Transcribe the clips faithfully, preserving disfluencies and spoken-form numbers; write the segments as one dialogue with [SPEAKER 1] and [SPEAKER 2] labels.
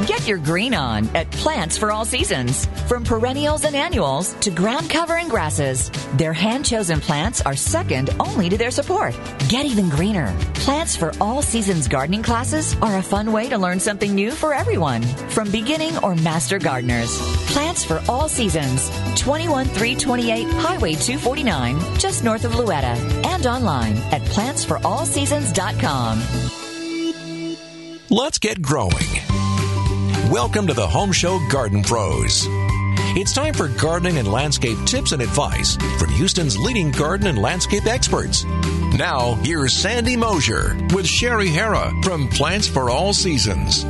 [SPEAKER 1] Get your green on at Plants for All Seasons. From perennials and annuals to ground cover and grasses, their hand-chosen plants are second only to their support. Get even greener. Plants for All Seasons gardening classes are a fun way to learn something new for everyone, from beginning or master gardeners. Plants for All Seasons, twenty-one three twenty-eight Highway two forty-nine, just north of Louetta, and online at plants for all seasons dot com.
[SPEAKER 2] Let's get growing. Welcome to the Home Show Garden Pros. It's time for gardening and landscape tips and advice from Houston's leading garden and landscape experts. Now, here's Sandy Mosier with Sherry Hara from Plants for All Seasons.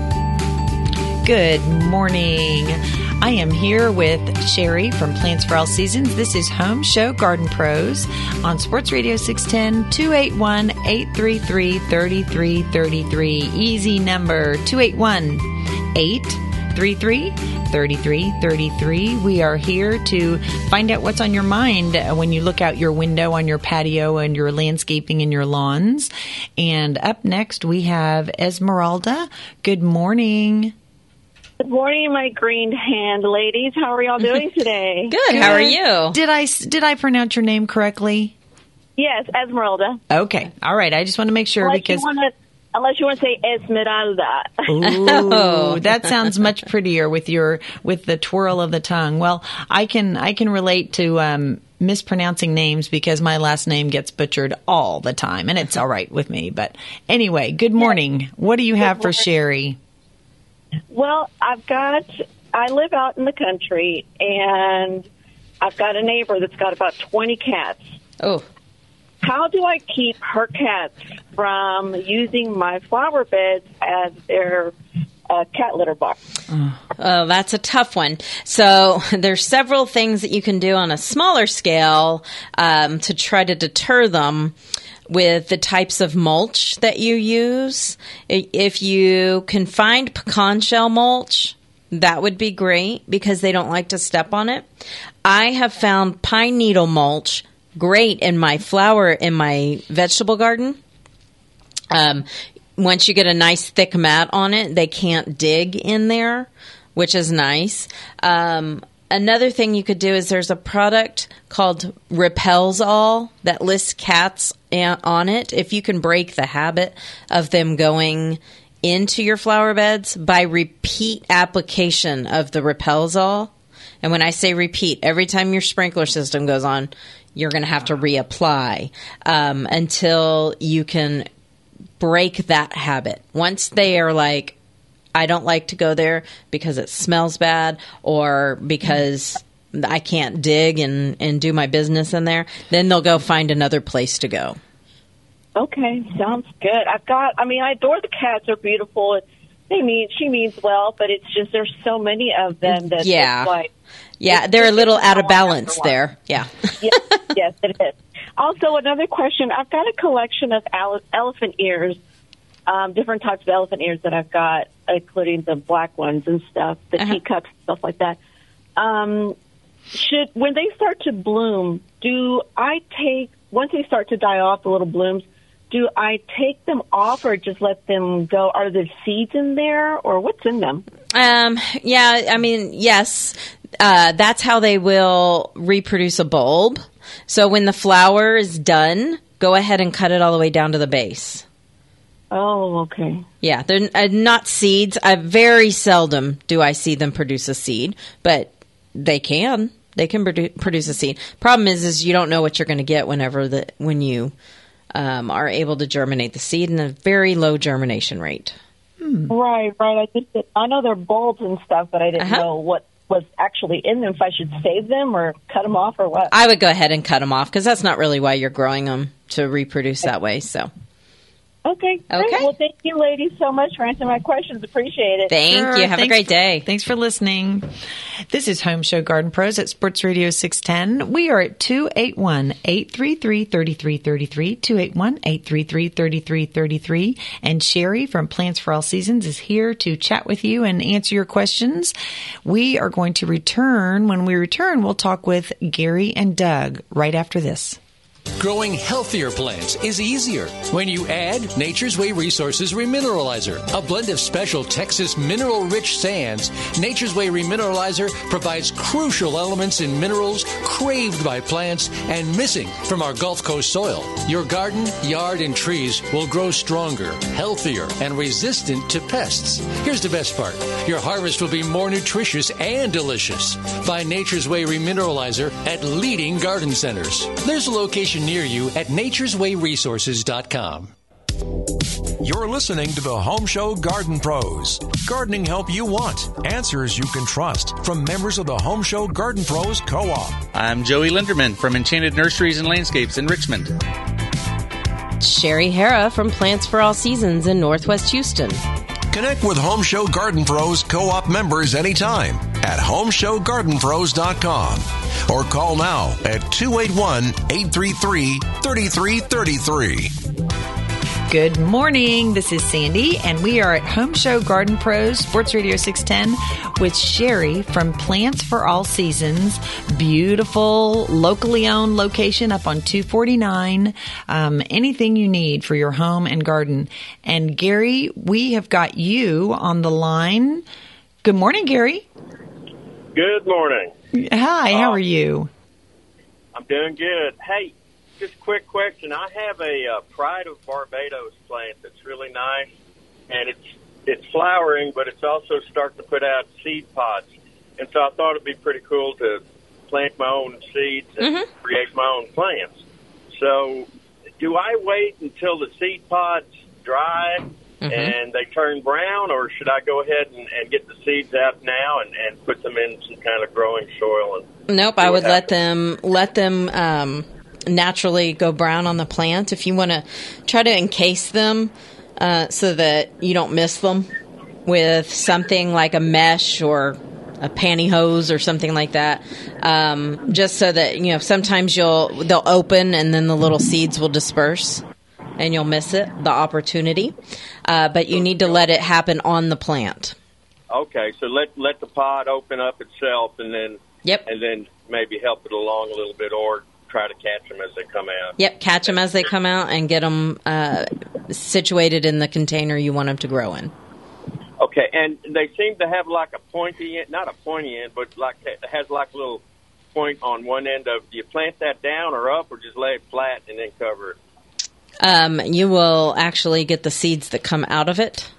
[SPEAKER 3] Good morning. I am here with Sherry from Plants for All Seasons. This is Home Show Garden Pros on Sports Radio six ten, two eight one, eight three three, three three three three. Easy number, two eight one, eight three three, three three three three. We are here to find out what's on your mind when you look out your window on your patio and your landscaping and your lawns. And up next, we have Esmeralda. Good morning.
[SPEAKER 4] Good morning, my green hand ladies. How are y'all doing today?
[SPEAKER 5] Good. How are you?
[SPEAKER 3] Did I did I pronounce your name correctly?
[SPEAKER 4] Yes, Esmeralda.
[SPEAKER 3] Okay. All right. I just want to make sure
[SPEAKER 4] unless
[SPEAKER 3] because
[SPEAKER 4] you wanna, unless you want to say Esmeralda.
[SPEAKER 3] Ooh, that sounds much prettier with your with the twirl of the tongue. Well, I can I can relate to um, mispronouncing names because my last name gets butchered all the time, and it's all right with me. But anyway, good morning. Yes. What do you have for Sherry?
[SPEAKER 4] Well, I've got, I live out in the country, and I've got a neighbor that's got about twenty cats.
[SPEAKER 5] Oh.
[SPEAKER 4] How do I keep her cats from using my flower beds as their uh, cat litter box?
[SPEAKER 5] Oh, that's a tough one. So there's several things that you can do on a smaller scale um, to try to deter them with the types of mulch that you use. If you can find pecan shell mulch, that would be great because they don't like to step on it. I have found pine needle mulch great in my flower, in my vegetable garden. Um, once you get a nice thick mat on it, they can't dig in there, which is nice. Um, Another thing you could do is there's a product called Repels All that lists cats on it. If you can break the habit of them going into your flower beds by repeat application of the Repels All. And when I say repeat, every time your sprinkler system goes on, you're going to have to reapply um, until you can break that habit. Once they are like, I don't like to go there because it smells bad or because I can't dig and, and do my business in there, then they'll go find another place to go.
[SPEAKER 4] Okay, sounds good. I've got, I mean, I adore the cats. They're beautiful. They mean, she means well, but it's just there's so many of them that
[SPEAKER 5] yeah.
[SPEAKER 4] it's like.
[SPEAKER 5] Yeah,
[SPEAKER 4] it's,
[SPEAKER 5] they're
[SPEAKER 4] it's
[SPEAKER 5] a little out of balance there. Yeah.
[SPEAKER 4] yes, yes, it is. Also, another question. I've got a collection of ele- elephant ears. Um, different types of elephant ears that I've got, including the black ones and stuff, the
[SPEAKER 5] uh-huh.
[SPEAKER 4] teacups, stuff like that. Um, should when they start to bloom, do I take, once they start to die off, the little blooms, do I take them off or just let them go? Are there seeds in there or what's in them?
[SPEAKER 5] Um, yeah, I mean, yes, uh, that's how they will reproduce a bulb. So when the flower is done, go ahead and cut it all the way down to the base.
[SPEAKER 4] Oh, okay.
[SPEAKER 5] Yeah, they're uh, not seeds. I very seldom do I see them produce a seed, but they can. They can produ- produce a seed. Problem is, is you don't know what you're going to get whenever the when you um, are able to germinate the seed in a very low germination rate.
[SPEAKER 4] Hmm. Right, right. I just I know they're bulbs and stuff, but I didn't uh-huh. know what was actually in them. If I should save them or cut them off or what?
[SPEAKER 5] I would go ahead and cut them off because that's not really why you're growing them, to reproduce that way. So.
[SPEAKER 4] Okay. Great.
[SPEAKER 5] Okay.
[SPEAKER 4] Well, thank you, ladies, so much for answering my questions. Appreciate it.
[SPEAKER 5] Thank
[SPEAKER 3] sure.
[SPEAKER 5] you. Have
[SPEAKER 3] Thanks
[SPEAKER 5] a great
[SPEAKER 3] for,
[SPEAKER 5] day.
[SPEAKER 3] Thanks for listening. This is Home Show Garden Pros at Sports Radio six ten. We are at two eight one, eight three three, three three three three, two eight one, eight three three, three three three three. And Sherry from Plants for All Seasons is here to chat with you and answer your questions. We are going to return. When we return, we'll talk with Gary and Doug right after this.
[SPEAKER 6] Growing healthier plants is easier when you add Nature's Way Resources Remineralizer, a blend of special Texas mineral-rich sands. Nature's Way Remineralizer provides crucial elements in minerals craved by plants and missing from our Gulf Coast soil. Your garden, yard, and trees will grow stronger, healthier, and resistant to pests. Here's the best part. Your harvest will be more nutritious and delicious. Find Nature's Way Remineralizer at leading garden centers. There's a location near you at natures way resources dot com.
[SPEAKER 2] You're listening to the Home Show Garden Pros. Gardening help you want. Answers you can trust. From members of the Home Show Garden Pros Co-op.
[SPEAKER 7] I'm Joey Linderman from Enchanted Nurseries and Landscapes in Richmond.
[SPEAKER 8] Sherry Hara from Plants for All Seasons in Northwest Houston.
[SPEAKER 2] Connect with Home Show Garden Pros Co-op members anytime at home show garden pros dot com or call now at two eight one, eight three three, three three three three.
[SPEAKER 3] Good morning. This is Sandy, and we are at Home Show Garden Pros, Sports Radio six ten, with Sherry from Plants for All Seasons. Beautiful, locally owned location up on two forty-nine. Um, anything you need for your home and garden. And Gary, we have got you on the line. Good morning, Gary.
[SPEAKER 9] Good morning.
[SPEAKER 3] Hi, how
[SPEAKER 9] uh,
[SPEAKER 3] are you?
[SPEAKER 9] I'm doing good. Hey, just a quick question. I have a uh, Pride of Barbados plant that's really nice, and it's it's flowering, but it's also starting to put out seed pods. And so I thought it'd be pretty cool to plant my own seeds and mm-hmm. create my own plants. So do I wait until the seed pods dry mm-hmm. and they turn brown, or should I go ahead and, and get the seeds out now and, and put them in some kind of growing soil? And
[SPEAKER 5] nope, I would let them let them um, naturally go brown on the plant. If you want to try to encase them uh, so that you don't miss them with something like a mesh or a pantyhose or something like that, um, just so that, you know, sometimes you'll they'll open and then the little seeds will disperse and you'll miss it, the opportunity. Uh, but you need to let it happen on the plant.
[SPEAKER 9] Okay, so let let the pod open up itself and then
[SPEAKER 5] yep.
[SPEAKER 9] and then maybe help it along a little bit, or try to catch them as they come out.
[SPEAKER 5] Yep, catch them as they come out and get them uh, situated in the container you want them to grow in.
[SPEAKER 9] Okay, and they seem to have like a pointy end, not a pointy end, but like it has like a little point on one end of, do you plant that down or up, or just lay it flat and then cover it?
[SPEAKER 5] Um, you will actually get the seeds that come out of it.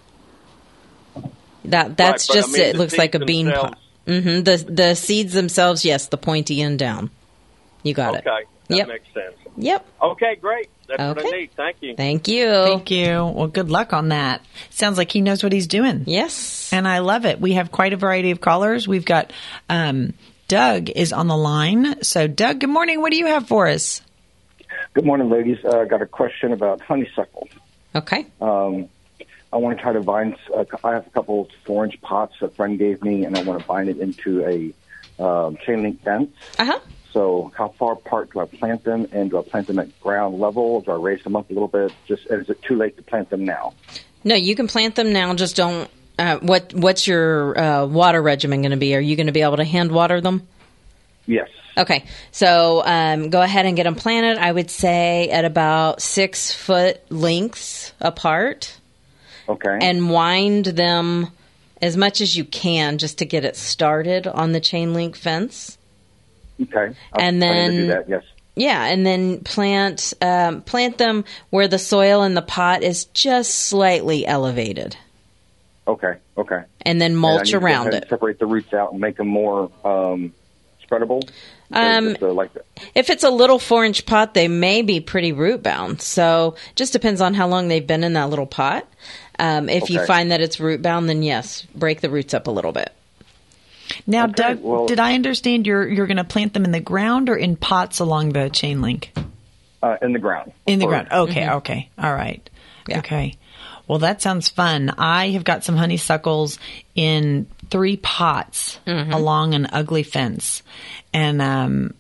[SPEAKER 5] That That's
[SPEAKER 9] right,
[SPEAKER 5] just,
[SPEAKER 9] I mean,
[SPEAKER 5] it looks like a bean pod. Mm-hmm. The, the seeds themselves, yes, the pointy end down. You got
[SPEAKER 9] okay,
[SPEAKER 5] it.
[SPEAKER 9] Okay, that
[SPEAKER 5] yep.
[SPEAKER 9] makes sense.
[SPEAKER 5] Yep.
[SPEAKER 9] Okay, great. That's
[SPEAKER 5] okay.
[SPEAKER 9] what I need. Thank you.
[SPEAKER 5] Thank you.
[SPEAKER 3] Thank you. Well, good luck on that. Sounds like he knows what he's doing.
[SPEAKER 5] Yes.
[SPEAKER 3] And I love it. We have quite a variety of callers. We've got um, Doug is on the line. So, Doug, good morning. What do you have for us?
[SPEAKER 10] Good morning, ladies. I uh, got a question about honeysuckle.
[SPEAKER 5] Okay.
[SPEAKER 10] Um, I want to try to bind, uh, I have a couple four-inch pots a friend gave me, and I want to bind it into a uh, chain link fence.
[SPEAKER 5] Uh-huh.
[SPEAKER 10] So how far apart do I plant them, and do I plant them at ground level? Do I raise them up a little bit? Just is it too late to plant them now?
[SPEAKER 5] No, you can plant them now. Just don't. Uh, what What's your uh, water regimen going to be? Are you going to be able to hand water them?
[SPEAKER 10] Yes.
[SPEAKER 5] Okay, so um, go ahead and get them planted. I would say at about six foot lengths apart.
[SPEAKER 10] Okay.
[SPEAKER 5] And wind them as much as you can just to get it started on the chain link fence.
[SPEAKER 10] Okay. I'll
[SPEAKER 5] and then
[SPEAKER 10] to do that, yes.
[SPEAKER 5] Yeah, and then plant um, plant them where the soil in the pot is just slightly elevated.
[SPEAKER 10] Okay. Okay.
[SPEAKER 5] And then mulch
[SPEAKER 10] and
[SPEAKER 5] around it.
[SPEAKER 10] Separate the roots out and make them more um, spreadable.
[SPEAKER 5] Um,
[SPEAKER 10] just, uh, like that.
[SPEAKER 5] If it's a little four-inch pot, they may be pretty root bound. So just depends on how long they've been in that little pot. Um, if
[SPEAKER 10] okay.
[SPEAKER 5] you find that it's root bound, then yes, break the roots up a little bit.
[SPEAKER 3] Now,
[SPEAKER 10] okay,
[SPEAKER 3] Doug,
[SPEAKER 10] well,
[SPEAKER 3] did I understand you're you're going to plant them in the ground or in pots along the chain link?
[SPEAKER 10] Uh, in the ground.
[SPEAKER 3] In the
[SPEAKER 10] or,
[SPEAKER 3] ground. Okay,
[SPEAKER 5] mm-hmm.
[SPEAKER 3] okay. All right.
[SPEAKER 5] Yeah.
[SPEAKER 3] Okay. Well, that sounds fun. I have got some honeysuckles in three pots mm-hmm. along an ugly fence. And um,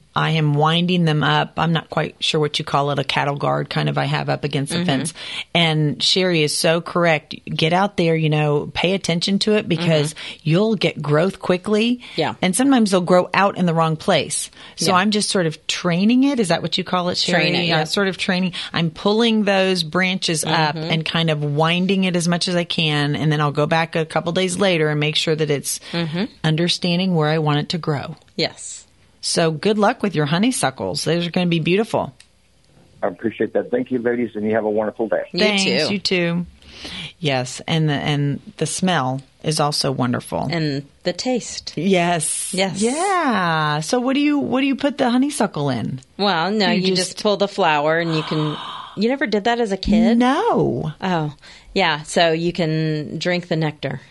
[SPEAKER 3] I am winding them up. I'm not quite sure what you call it, a cattle guard kind of I have up against the
[SPEAKER 5] Mm-hmm.
[SPEAKER 3] fence. And Sherry is so correct. Get out there, you know, pay attention to it because
[SPEAKER 5] Mm-hmm.
[SPEAKER 3] you'll get growth quickly.
[SPEAKER 5] Yeah.
[SPEAKER 3] And sometimes they'll grow out in the wrong place. So
[SPEAKER 5] Yeah.
[SPEAKER 3] I'm just sort of training it. Is that what you call it, Sherry?
[SPEAKER 5] Train it,
[SPEAKER 3] Yeah,
[SPEAKER 5] yeah.
[SPEAKER 3] sort of training. I'm pulling those branches up
[SPEAKER 5] Mm-hmm.
[SPEAKER 3] and kind of winding it as much as I can. And then I'll go back a couple days later and make sure that it's
[SPEAKER 5] Mm-hmm.
[SPEAKER 3] understanding where I want it to grow.
[SPEAKER 5] Yes.
[SPEAKER 3] So good luck with your honeysuckles. Those are going to be beautiful.
[SPEAKER 10] I appreciate that. Thank you, ladies, and you have a wonderful day.
[SPEAKER 5] You
[SPEAKER 3] Thanks,
[SPEAKER 5] too.
[SPEAKER 3] you too. Yes, and the and the smell is also wonderful.
[SPEAKER 5] And the taste.
[SPEAKER 3] yes,
[SPEAKER 5] Yes.
[SPEAKER 3] yeah. So what do you what do you put the honeysuckle in?
[SPEAKER 5] Well, no,
[SPEAKER 3] You
[SPEAKER 5] you,
[SPEAKER 3] just-
[SPEAKER 5] just, pull the flower and you can. You never did that as a kid?
[SPEAKER 3] No,
[SPEAKER 5] Oh, yeah. So you can drink the nectar.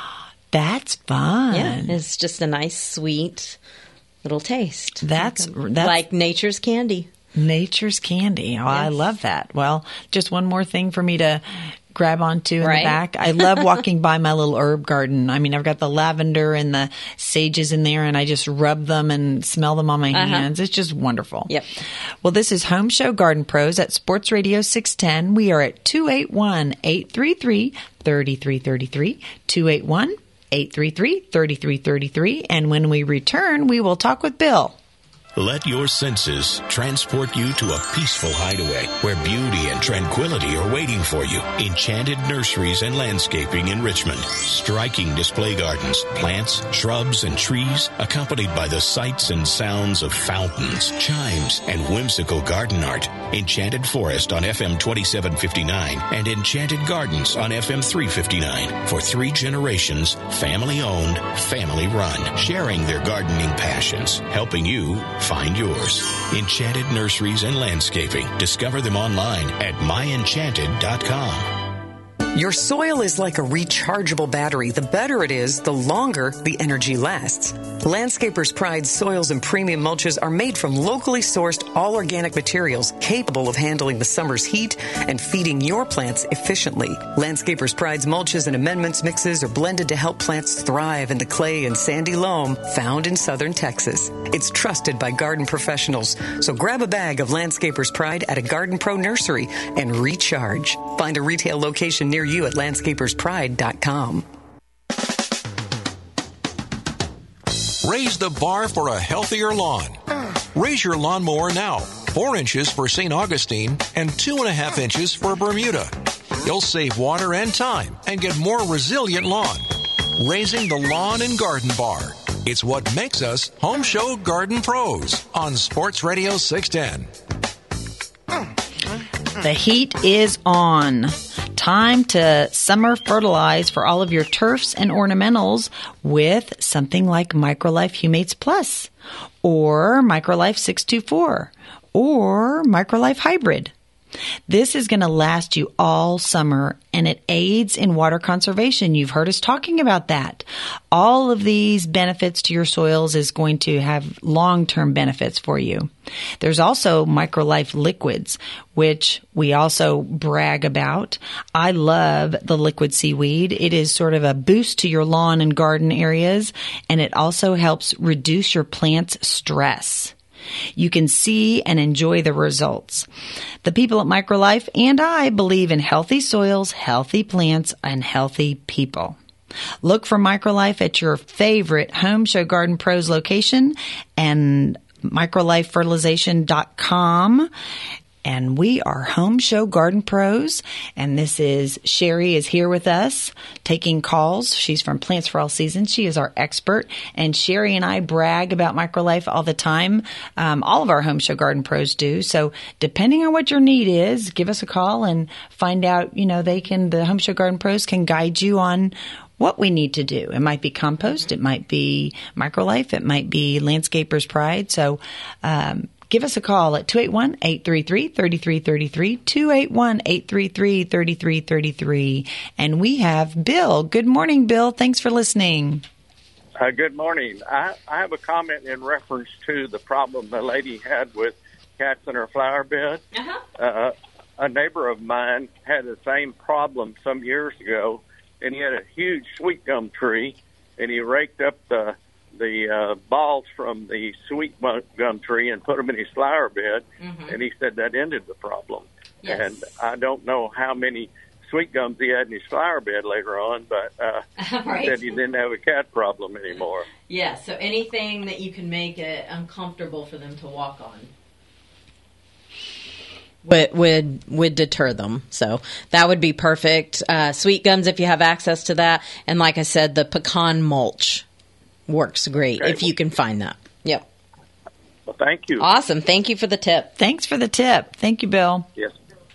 [SPEAKER 3] that's fun.
[SPEAKER 5] Yeah, it's just a nice, sweet little taste.
[SPEAKER 3] That's that's
[SPEAKER 5] like nature's candy.
[SPEAKER 3] nature's candy. Oh, I
[SPEAKER 5] Yes.
[SPEAKER 3] love that. Well, just one more thing for me to grab onto in the
[SPEAKER 5] Right.
[SPEAKER 3] back. I love walking by my little herb garden. I mean, I've got the lavender and the sages in there, and I just rub them and smell them on my
[SPEAKER 5] Uh-huh.
[SPEAKER 3] hands. It's just wonderful.
[SPEAKER 5] Yep.
[SPEAKER 3] Well, this is Home Show Garden Pros at Sports Radio six ten. We are at two eight one, eight three three, three three three three, two eight one, eight three three, three three three three. And when we return, we will talk with Bill.
[SPEAKER 2] Let your senses transport you to a peaceful hideaway where beauty and tranquility are waiting for you. Enchanted Nurseries and Landscaping in Richmond. Striking display gardens, plants, shrubs, and trees, accompanied by the sights and sounds of fountains, chimes, and whimsical garden art. Enchanted Forest on F M twenty-seven fifty-nine and Enchanted Gardens on F M three fifty-nine. For three generations, family-owned, family-run, sharing their gardening passions, helping you find yours. Enchanted Nurseries and Landscaping. Discover them online at my enchanted dot com.
[SPEAKER 11] Your soil is like a rechargeable battery. The better it is, the longer the energy lasts. Landscapers' Pride soils and premium mulches are made from locally sourced all-organic materials capable of handling the summer's heat and feeding your plants efficiently. Landscapers' Pride's mulches and amendments mixes are blended to help plants thrive in the clay and sandy loam found in southern Texas. It's trusted by garden professionals, so grab a bag of Landscapers' Pride at a Garden Pro nursery and recharge. Find a retail location near you at landscapers pride dot com.
[SPEAKER 2] Raise the bar for a healthier lawn. Raise your lawnmower now. Four inches for Saint Augustine and two and a half inches for Bermuda. You'll save water and time and get more resilient lawn. Raising the lawn and garden bar. It's what makes us Home Show Garden Pros on Sports Radio six ten.
[SPEAKER 3] The heat is on. Time to summer fertilize for all of your turfs and ornamentals with something like Microlife Humates Plus or Microlife six two four or Microlife Hybrid. This is going to last you all summer, and it aids in water conservation. You've heard us talking about that. All of these benefits to your soils is going to have long-term benefits for you. There's also Microlife liquids, which we also brag about. I love the liquid seaweed. It is sort of a boost to your lawn and garden areas, and it also helps reduce your plant's stress. You can see and enjoy the results. The people at Microlife and I believe in healthy soils, healthy plants, and healthy people. Look for Microlife at your favorite Home Show Garden Pros location and microlife fertilization dot com. And we are Home Show Garden Pros, and this is Sherry is here with us taking calls. She's from Plants for All Seasons. She is our expert, and Sherry and I brag about Microlife all the time. Um, all of our Home Show Garden Pros do. So depending on what your need is, give us a call and find out, you know, they can, the Home Show Garden Pros can guide you on what we need to do. It might be compost. It might be Microlife. It might be Landscapers Pride. So, um, give us a call at two eight one, eight three three, three three three three, two eight one, eight three three, three three three three. And we have Bill. Good morning, Bill. Thanks for listening.
[SPEAKER 12] Uh, good morning. I, I have a comment in reference to the problem the lady had with cats in her flower bed.
[SPEAKER 5] Uh-huh.
[SPEAKER 12] Uh, a neighbor of mine had the same problem some years ago, and he had a huge sweet gum tree, and he raked up the the uh, balls from the sweet gum tree and put them in his flower bed, mm-hmm. and he said that ended the problem. Yes. And I don't know how many sweet gums he had in his flower bed later on, but uh, right. he said he didn't have a cat problem anymore.
[SPEAKER 5] Yeah, so anything that you can make it uncomfortable for them to walk on would would, would deter them. So that would be perfect. Uh, sweet gums, if you have access to that. And like I said, the pecan mulch works great okay. if you can find that. Yep.
[SPEAKER 12] Well, thank you.
[SPEAKER 5] Awesome. Thank you for the tip.
[SPEAKER 3] Thanks for the tip. Thank you, Bill.
[SPEAKER 12] Yes.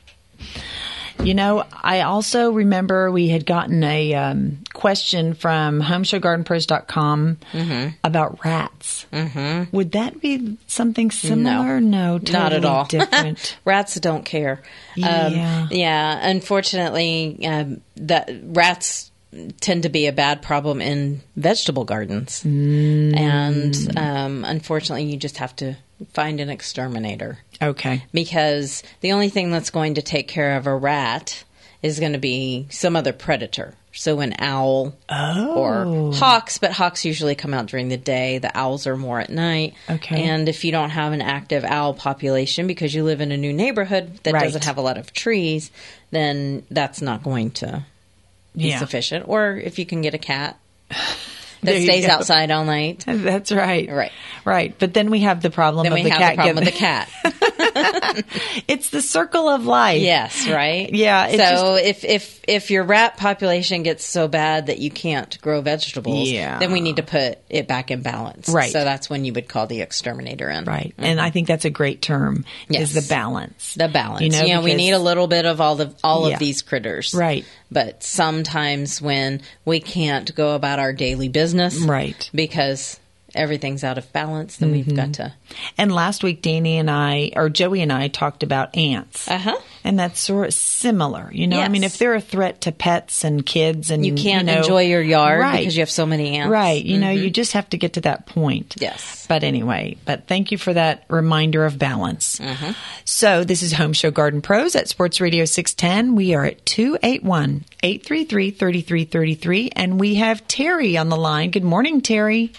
[SPEAKER 3] You know, I also remember we had gotten a um, question from home show garden pros dot com mm-hmm. about rats. Mm-hmm. Would that be something similar? No, no totally
[SPEAKER 5] not at all.
[SPEAKER 3] Different.
[SPEAKER 5] Rats don't care.
[SPEAKER 3] Yeah.
[SPEAKER 5] Um, yeah. Unfortunately, um, the rats tend to be a bad problem in vegetable gardens. Mm. And um, unfortunately, you just have to find an exterminator.
[SPEAKER 3] Okay.
[SPEAKER 5] Because the only thing that's going to take care of a rat is going to be some other predator. So an owl
[SPEAKER 3] oh.
[SPEAKER 5] or hawks, but hawks usually come out during the day. The owls are more at night.
[SPEAKER 3] Okay.
[SPEAKER 5] And if you don't have an active owl population because you live in a new neighborhood that
[SPEAKER 3] right.
[SPEAKER 5] doesn't have a lot of trees, then that's not going to be
[SPEAKER 3] yeah.
[SPEAKER 5] sufficient. Or if you can get a cat that stays go. outside all night.
[SPEAKER 3] That's right.
[SPEAKER 5] Right.
[SPEAKER 3] Right. But then we have the problem
[SPEAKER 5] then
[SPEAKER 3] of
[SPEAKER 5] we
[SPEAKER 3] the
[SPEAKER 5] have
[SPEAKER 3] cat.
[SPEAKER 5] the problem
[SPEAKER 3] getting...
[SPEAKER 5] with the cat.
[SPEAKER 3] It's the circle of life.
[SPEAKER 5] Yes, right?
[SPEAKER 3] Yeah.
[SPEAKER 5] So
[SPEAKER 3] just...
[SPEAKER 5] if, if if your rat population gets so bad that you can't grow vegetables,
[SPEAKER 3] yeah.
[SPEAKER 5] then we need to put it back in balance.
[SPEAKER 3] Right.
[SPEAKER 5] So that's when you would call the exterminator in.
[SPEAKER 3] Right. Mm-hmm. And I think that's a great term,
[SPEAKER 5] yes.
[SPEAKER 3] is the balance.
[SPEAKER 5] The balance.
[SPEAKER 3] You know,
[SPEAKER 5] yeah,
[SPEAKER 3] because...
[SPEAKER 5] we need a little bit of all the all
[SPEAKER 3] yeah.
[SPEAKER 5] of these critters.
[SPEAKER 3] Right.
[SPEAKER 5] But sometimes when we can't go about our daily business,
[SPEAKER 3] right,
[SPEAKER 5] because everything's out of balance, then mm-hmm. we've got to.
[SPEAKER 3] And last week, Danny and I, or Joey and I, talked about ants.
[SPEAKER 5] Uh-huh.
[SPEAKER 3] And that's sort of similar. You know,
[SPEAKER 5] yes.
[SPEAKER 3] I mean, if they're a threat to pets and kids and
[SPEAKER 5] you can't
[SPEAKER 3] you know,
[SPEAKER 5] enjoy your yard
[SPEAKER 3] right.
[SPEAKER 5] because you have so many ants.
[SPEAKER 3] Right. You
[SPEAKER 5] mm-hmm.
[SPEAKER 3] know, you just have to get to that point.
[SPEAKER 5] Yes.
[SPEAKER 3] But anyway, but thank you for that reminder of balance.
[SPEAKER 5] Mm-hmm.
[SPEAKER 3] So this is Home Show Garden Pros at Sports Radio six ten. We are at two eight one, eight three three, three three three three. And we have Terry on the line. Good morning, Terry.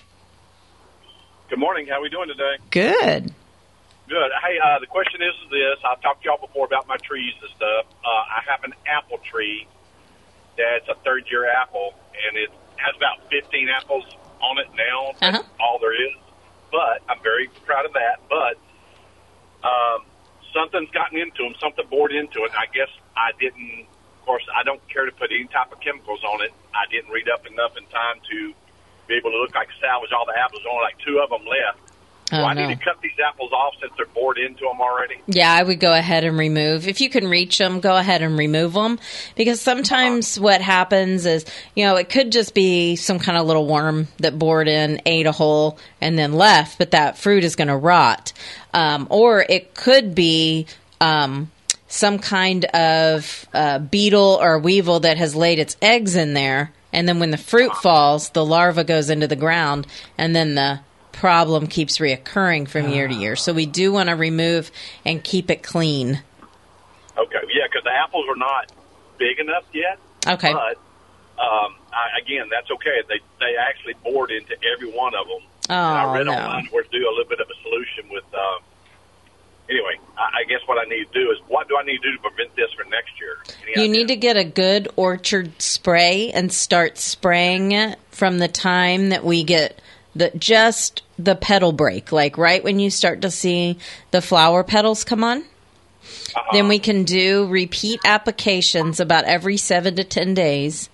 [SPEAKER 13] Good morning. How are we doing today?
[SPEAKER 3] Good.
[SPEAKER 13] Good. Hey, uh, the question is this. I've talked to y'all before about my trees and stuff. Uh, I have an apple tree that's a third-year apple, and it has about fifteen apples on it now. That's uh-huh. all there is. But I'm very proud of that. But um, something's gotten into them, something bored into it. I guess I didn't, of course, I don't care to put any type of chemicals on it. I didn't read up enough in time to be able to look like salvage all the apples. Only like two of them left. Do
[SPEAKER 5] oh,
[SPEAKER 13] I
[SPEAKER 5] no.
[SPEAKER 13] need to cut these apples off since they're bored into them already?
[SPEAKER 5] Yeah, I would go ahead and remove. If you can reach them, go ahead and remove them. Because sometimes uh-huh. what happens is, you know, it could just be some kind of little worm that bored in, ate a hole, and then left, but that fruit is going to rot. Um, or it could be um, some kind of uh, beetle or weevil that has laid its eggs in there. And then when the fruit falls, the larva goes into the ground, and then the problem keeps reoccurring from year to year. So we do want to remove and keep it clean.
[SPEAKER 13] Okay, yeah, because the apples are not big enough yet.
[SPEAKER 5] Okay.
[SPEAKER 13] But, um, I, again, that's okay. They they actually bored into every one of them.
[SPEAKER 5] Oh,
[SPEAKER 13] and I read
[SPEAKER 5] no.
[SPEAKER 13] online where to do a little bit of a solution with, uh, anyway, I, I guess what I need to do is, what do I need to do to prevent this for next year? Any
[SPEAKER 5] you
[SPEAKER 13] idea?
[SPEAKER 5] need to get a good orchard spray and start spraying it from the time that we get the just the petal break, like right when you start to see the flower petals come on. Uh-huh. Then we can do repeat applications about every seven to ten days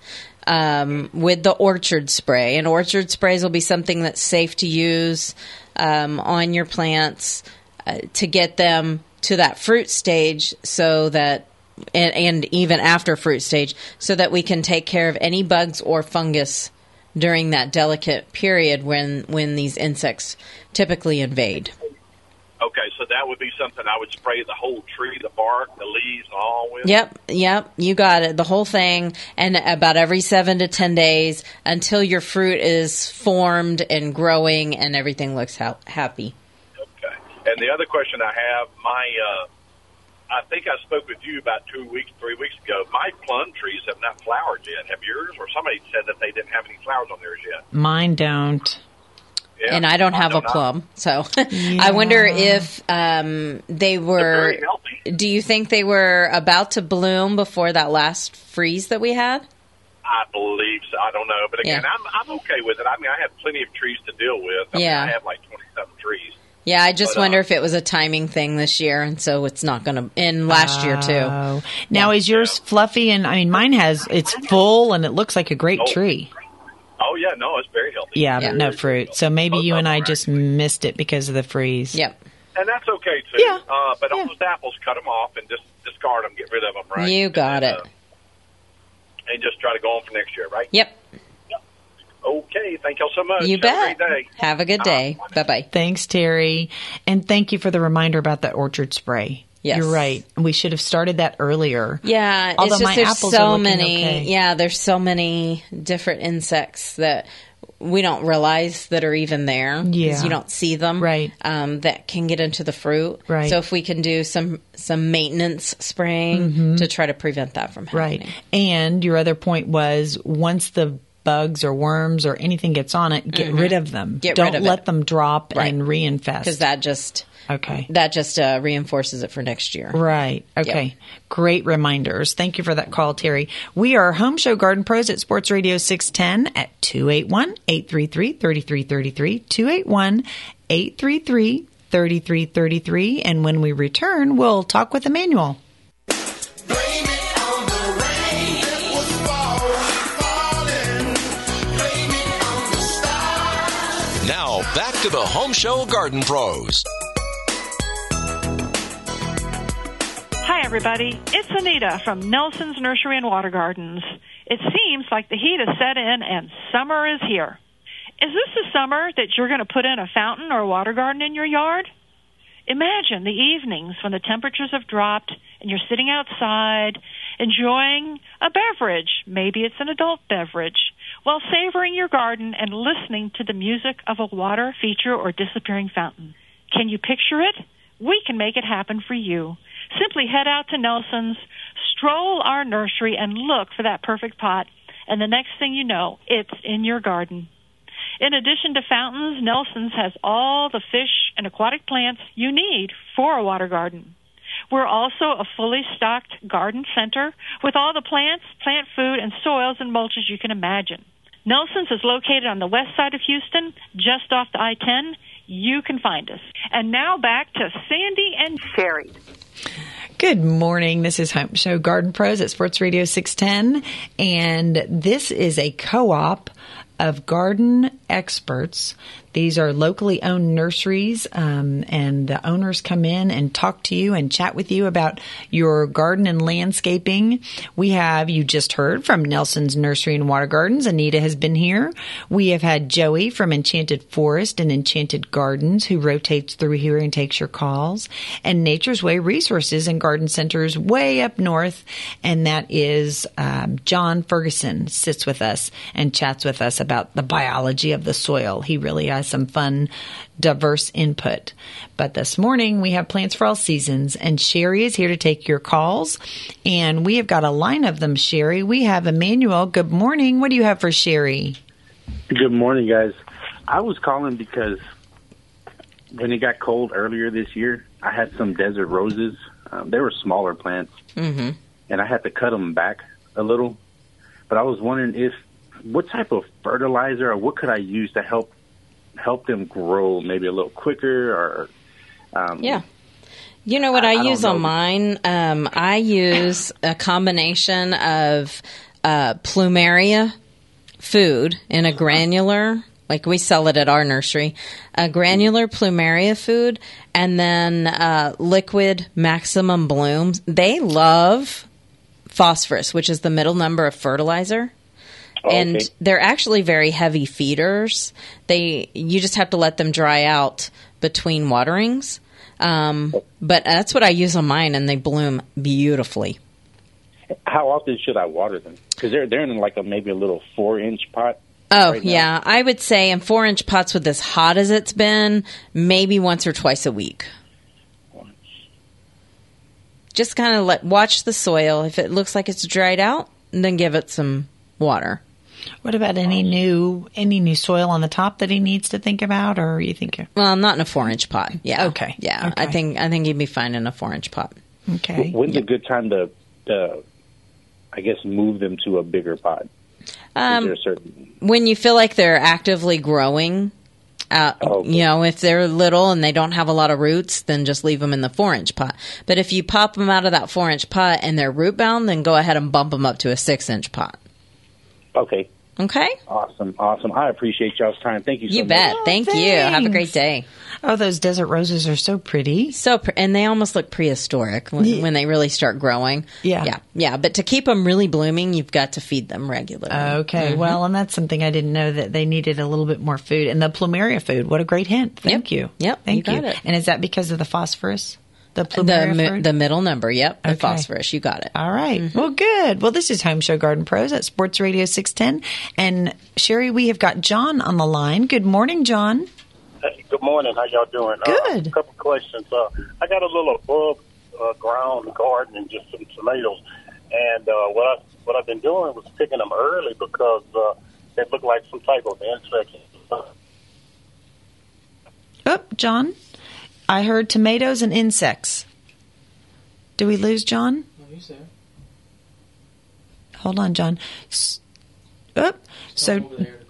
[SPEAKER 5] um, with the orchard spray. And orchard sprays will be something that's safe to use um, on your plants uh, to get them to that fruit stage, so that and, and even after fruit stage, so that we can take care of any bugs or fungus during that delicate period when, when these insects typically invade.
[SPEAKER 13] Okay, so that would be something I would spray the whole tree, the bark, the leaves, all with?
[SPEAKER 5] Yep, yep, you got it, the whole thing, and about every seven to ten days until your fruit is formed and growing and everything looks ha- happy.
[SPEAKER 13] Okay, and the other question I have, my, uh, I think I spoke with you about two weeks, three weeks ago. My plum trees have not flowered yet. Have yours? Or somebody said that they didn't have any flowers on theirs yet.
[SPEAKER 3] Mine don't.
[SPEAKER 13] Yeah.
[SPEAKER 5] And I don't have
[SPEAKER 13] I
[SPEAKER 5] a
[SPEAKER 13] don't
[SPEAKER 5] plum, so I wonder if um, they were.
[SPEAKER 13] very healthy.
[SPEAKER 5] Do you think they were about to bloom before that last freeze that we had?
[SPEAKER 13] I believe so. I don't know, but again,
[SPEAKER 5] Yeah.
[SPEAKER 13] I'm I'm okay with it. I mean, I have plenty of trees to deal with. I
[SPEAKER 5] Yeah.
[SPEAKER 13] mean, I have like twenty-seven trees.
[SPEAKER 5] Yeah, I just
[SPEAKER 13] But,
[SPEAKER 5] wonder
[SPEAKER 13] uh,
[SPEAKER 5] if it was a timing thing this year, and so it's not going to. In last year too.
[SPEAKER 3] Oh. Now, is yours fluffy? And I mean, mine has, it's full and it looks like a great
[SPEAKER 13] Oh.
[SPEAKER 3] tree.
[SPEAKER 13] Oh yeah, no, it's very healthy.
[SPEAKER 3] Yeah,
[SPEAKER 5] Yeah.
[SPEAKER 3] but no fruit. So maybe you and I just missed it because of the freeze.
[SPEAKER 5] Yep.
[SPEAKER 13] And that's okay too.
[SPEAKER 3] Yeah.
[SPEAKER 13] Uh, but all those apples, cut them off and just discard them, get rid of them, right?
[SPEAKER 5] You got
[SPEAKER 13] and,
[SPEAKER 5] it.
[SPEAKER 13] Uh, and just try to go on for next year, right?
[SPEAKER 5] Yep.
[SPEAKER 13] Okay, thank y'all so much.
[SPEAKER 5] You
[SPEAKER 13] Have
[SPEAKER 5] bet.
[SPEAKER 13] a great day.
[SPEAKER 5] Have a good day. Bye bye.
[SPEAKER 3] Thanks, Terry. And thank you for the reminder about the orchard spray.
[SPEAKER 5] Yes.
[SPEAKER 3] You're right. We should have started that earlier.
[SPEAKER 5] Yeah,
[SPEAKER 3] Although
[SPEAKER 5] it's just
[SPEAKER 3] my
[SPEAKER 5] there's
[SPEAKER 3] apples
[SPEAKER 5] so
[SPEAKER 3] are looking
[SPEAKER 5] many.
[SPEAKER 3] okay.
[SPEAKER 5] Yeah, there's so many different insects that we don't realize that are even there. 'cause
[SPEAKER 3] Yeah.
[SPEAKER 5] you don't see them.
[SPEAKER 3] Right.
[SPEAKER 5] Um, that can get into the fruit.
[SPEAKER 3] Right.
[SPEAKER 5] So if we can do some some maintenance spraying
[SPEAKER 3] Mhm.
[SPEAKER 5] to try to prevent that from happening.
[SPEAKER 3] Right. And your other point was once the bugs or worms or anything gets on it, get
[SPEAKER 5] Mhm.
[SPEAKER 3] rid of them.
[SPEAKER 5] Get
[SPEAKER 3] Don't
[SPEAKER 5] rid of
[SPEAKER 3] let
[SPEAKER 5] it.
[SPEAKER 3] them drop
[SPEAKER 5] Right.
[SPEAKER 3] and reinfest.
[SPEAKER 5] Because that just
[SPEAKER 3] okay.
[SPEAKER 5] that just uh, reinforces it for next year.
[SPEAKER 3] Right. Okay.
[SPEAKER 5] Yep.
[SPEAKER 3] Great reminders. Thank you for that call, Terry. We are Home Show Garden Pros at Sports Radio six ten at two eight one, eight three three, three three three three, two eight one, eight three three, three three three three. And when we return, we'll talk with Emmanuel.
[SPEAKER 2] Now, back to the Home Show Garden Pros.
[SPEAKER 14] Hi, everybody. It's Anita from Nelson's Nursery and Water Gardens. It seems like the heat has set in and summer is here. Is this the summer that you're going to put in a fountain or a water garden in your yard? Imagine the evenings when the temperatures have dropped and you're sitting outside enjoying a beverage. Maybe it's an adult beverage, while savoring your garden and listening to the music of a water feature or disappearing fountain. Can you picture it? We can make it happen for you. Simply head out to Nelson's, stroll our nursery, and look for that perfect pot, and the next thing you know, it's in your garden. In addition to fountains, Nelson's has all the fish and aquatic plants you need for a water garden. We're also a fully stocked garden center with all the plants, plant food, and soils and mulches you can imagine. Nelson's is located on the west side of Houston, just off the I ten. You can find us. And now back to Sandy and Sherry.
[SPEAKER 3] Good morning. This is Home Show Garden Pros at Sports Radio six ten. And this is a co-op of garden experts. These are locally owned nurseries, um, and the owners come in and talk to you and chat with you about your garden and landscaping. We have, you just heard from Nelson's Nursery and Water Gardens. Anita has been here. We have had Joey from Enchanted Forest and Enchanted Gardens, who rotates through here and takes your calls, and Nature's Way Resources and Garden Centers way up north. And that is um, John Ferguson sits with us and chats with us about the biology of the soil. He really has some fun, diverse input. But this morning we have Plants for All Seasons, and Sherry is here to take your calls. And we have got a line of them, Sherry. We have Emmanuel. Good morning. What do you have for Sherry?
[SPEAKER 15] Good morning, guys. I was calling because when it got cold earlier this year, I had some desert roses. Um, they were smaller plants,
[SPEAKER 5] Mm-hmm.
[SPEAKER 15] and I had to cut them back a little. But I was wondering if what type of fertilizer or what could I use to help help them grow maybe a little quicker or um,
[SPEAKER 5] Yeah. You know what I,
[SPEAKER 15] I- I don't
[SPEAKER 5] use on
[SPEAKER 15] know.
[SPEAKER 5] mine? Um, I use a combination of uh, plumeria food in a granular, like we sell it at our nursery, a granular plumeria food, and then uh, liquid maximum blooms. They love phosphorus, which is the middle number of fertilizer. And
[SPEAKER 15] Okay.
[SPEAKER 5] they're actually very heavy feeders. They you just have to let them dry out between waterings. Um, but that's what I use on mine, and they bloom beautifully.
[SPEAKER 15] How often should I water them? Because they're they're in like a maybe a little four inch pot.
[SPEAKER 5] Oh,
[SPEAKER 15] right now.
[SPEAKER 5] yeah. I would say in four inch pots with as hot as it's been, maybe once or twice a week. Just kind of let watch the soil. If it looks like it's dried out, then give it some water.
[SPEAKER 3] What about any new any new soil on the top that he needs to think about, or are you thinking?
[SPEAKER 5] Well, not in a four-inch pot. Yeah.
[SPEAKER 3] Okay.
[SPEAKER 5] Yeah,
[SPEAKER 3] okay.
[SPEAKER 5] I think I think he'd be fine in a four-inch pot.
[SPEAKER 3] Okay.
[SPEAKER 15] When's a good time to, to, I guess, move them to a bigger pot?
[SPEAKER 5] Um,
[SPEAKER 15] Is there a certain...
[SPEAKER 5] When you feel like they're actively growing, uh,
[SPEAKER 15] Oh, okay.
[SPEAKER 5] you know, if they're little and they don't have a lot of roots, then just leave them in the four-inch pot. But if you pop them out of that four-inch pot and they're root-bound, then go ahead and bump them up to a six-inch pot.
[SPEAKER 15] Okay.
[SPEAKER 5] Okay.
[SPEAKER 15] Awesome. Awesome. I appreciate y'all's time. Thank you so
[SPEAKER 5] You
[SPEAKER 15] much.
[SPEAKER 5] bet. Thank you. Have a great
[SPEAKER 3] thanks.
[SPEAKER 5] day.
[SPEAKER 3] Oh, those desert roses are so pretty.
[SPEAKER 5] So, pre- and they almost look prehistoric when,
[SPEAKER 3] Yeah.
[SPEAKER 5] when they really start growing.
[SPEAKER 3] Yeah.
[SPEAKER 5] Yeah. Yeah. But to keep them really blooming, you've got to feed them regularly.
[SPEAKER 3] Okay,
[SPEAKER 5] Mhm.
[SPEAKER 3] well, and that's something I didn't know, that they needed a little bit more food. And the plumeria food, what a great hint. Thank you.
[SPEAKER 5] Yep,
[SPEAKER 3] Thank
[SPEAKER 5] you
[SPEAKER 3] you.
[SPEAKER 5] got it.
[SPEAKER 3] And is that because of the phosphorus? The
[SPEAKER 5] The,
[SPEAKER 3] plumeria
[SPEAKER 5] mi-
[SPEAKER 3] food?
[SPEAKER 5] the middle number. Yep. The
[SPEAKER 3] Okay.
[SPEAKER 5] phosphorus. You got it.
[SPEAKER 3] All right. Well, good. Well, this is Home Show Garden Pros at Sports Radio six ten. And Sherry, we have got John on the line. Good morning, John.
[SPEAKER 16] Hey, good morning. How y'all doing?
[SPEAKER 3] Good.
[SPEAKER 16] Uh, a couple questions. Uh, I got a little above uh, ground garden and just some tomatoes, and uh, what I what I've been doing was picking them early because uh, they look like some type of insect.
[SPEAKER 3] Oh, John, I heard tomatoes and insects. Do we lose John?
[SPEAKER 17] No, he's there.
[SPEAKER 3] Hold on, John. S- oh, so,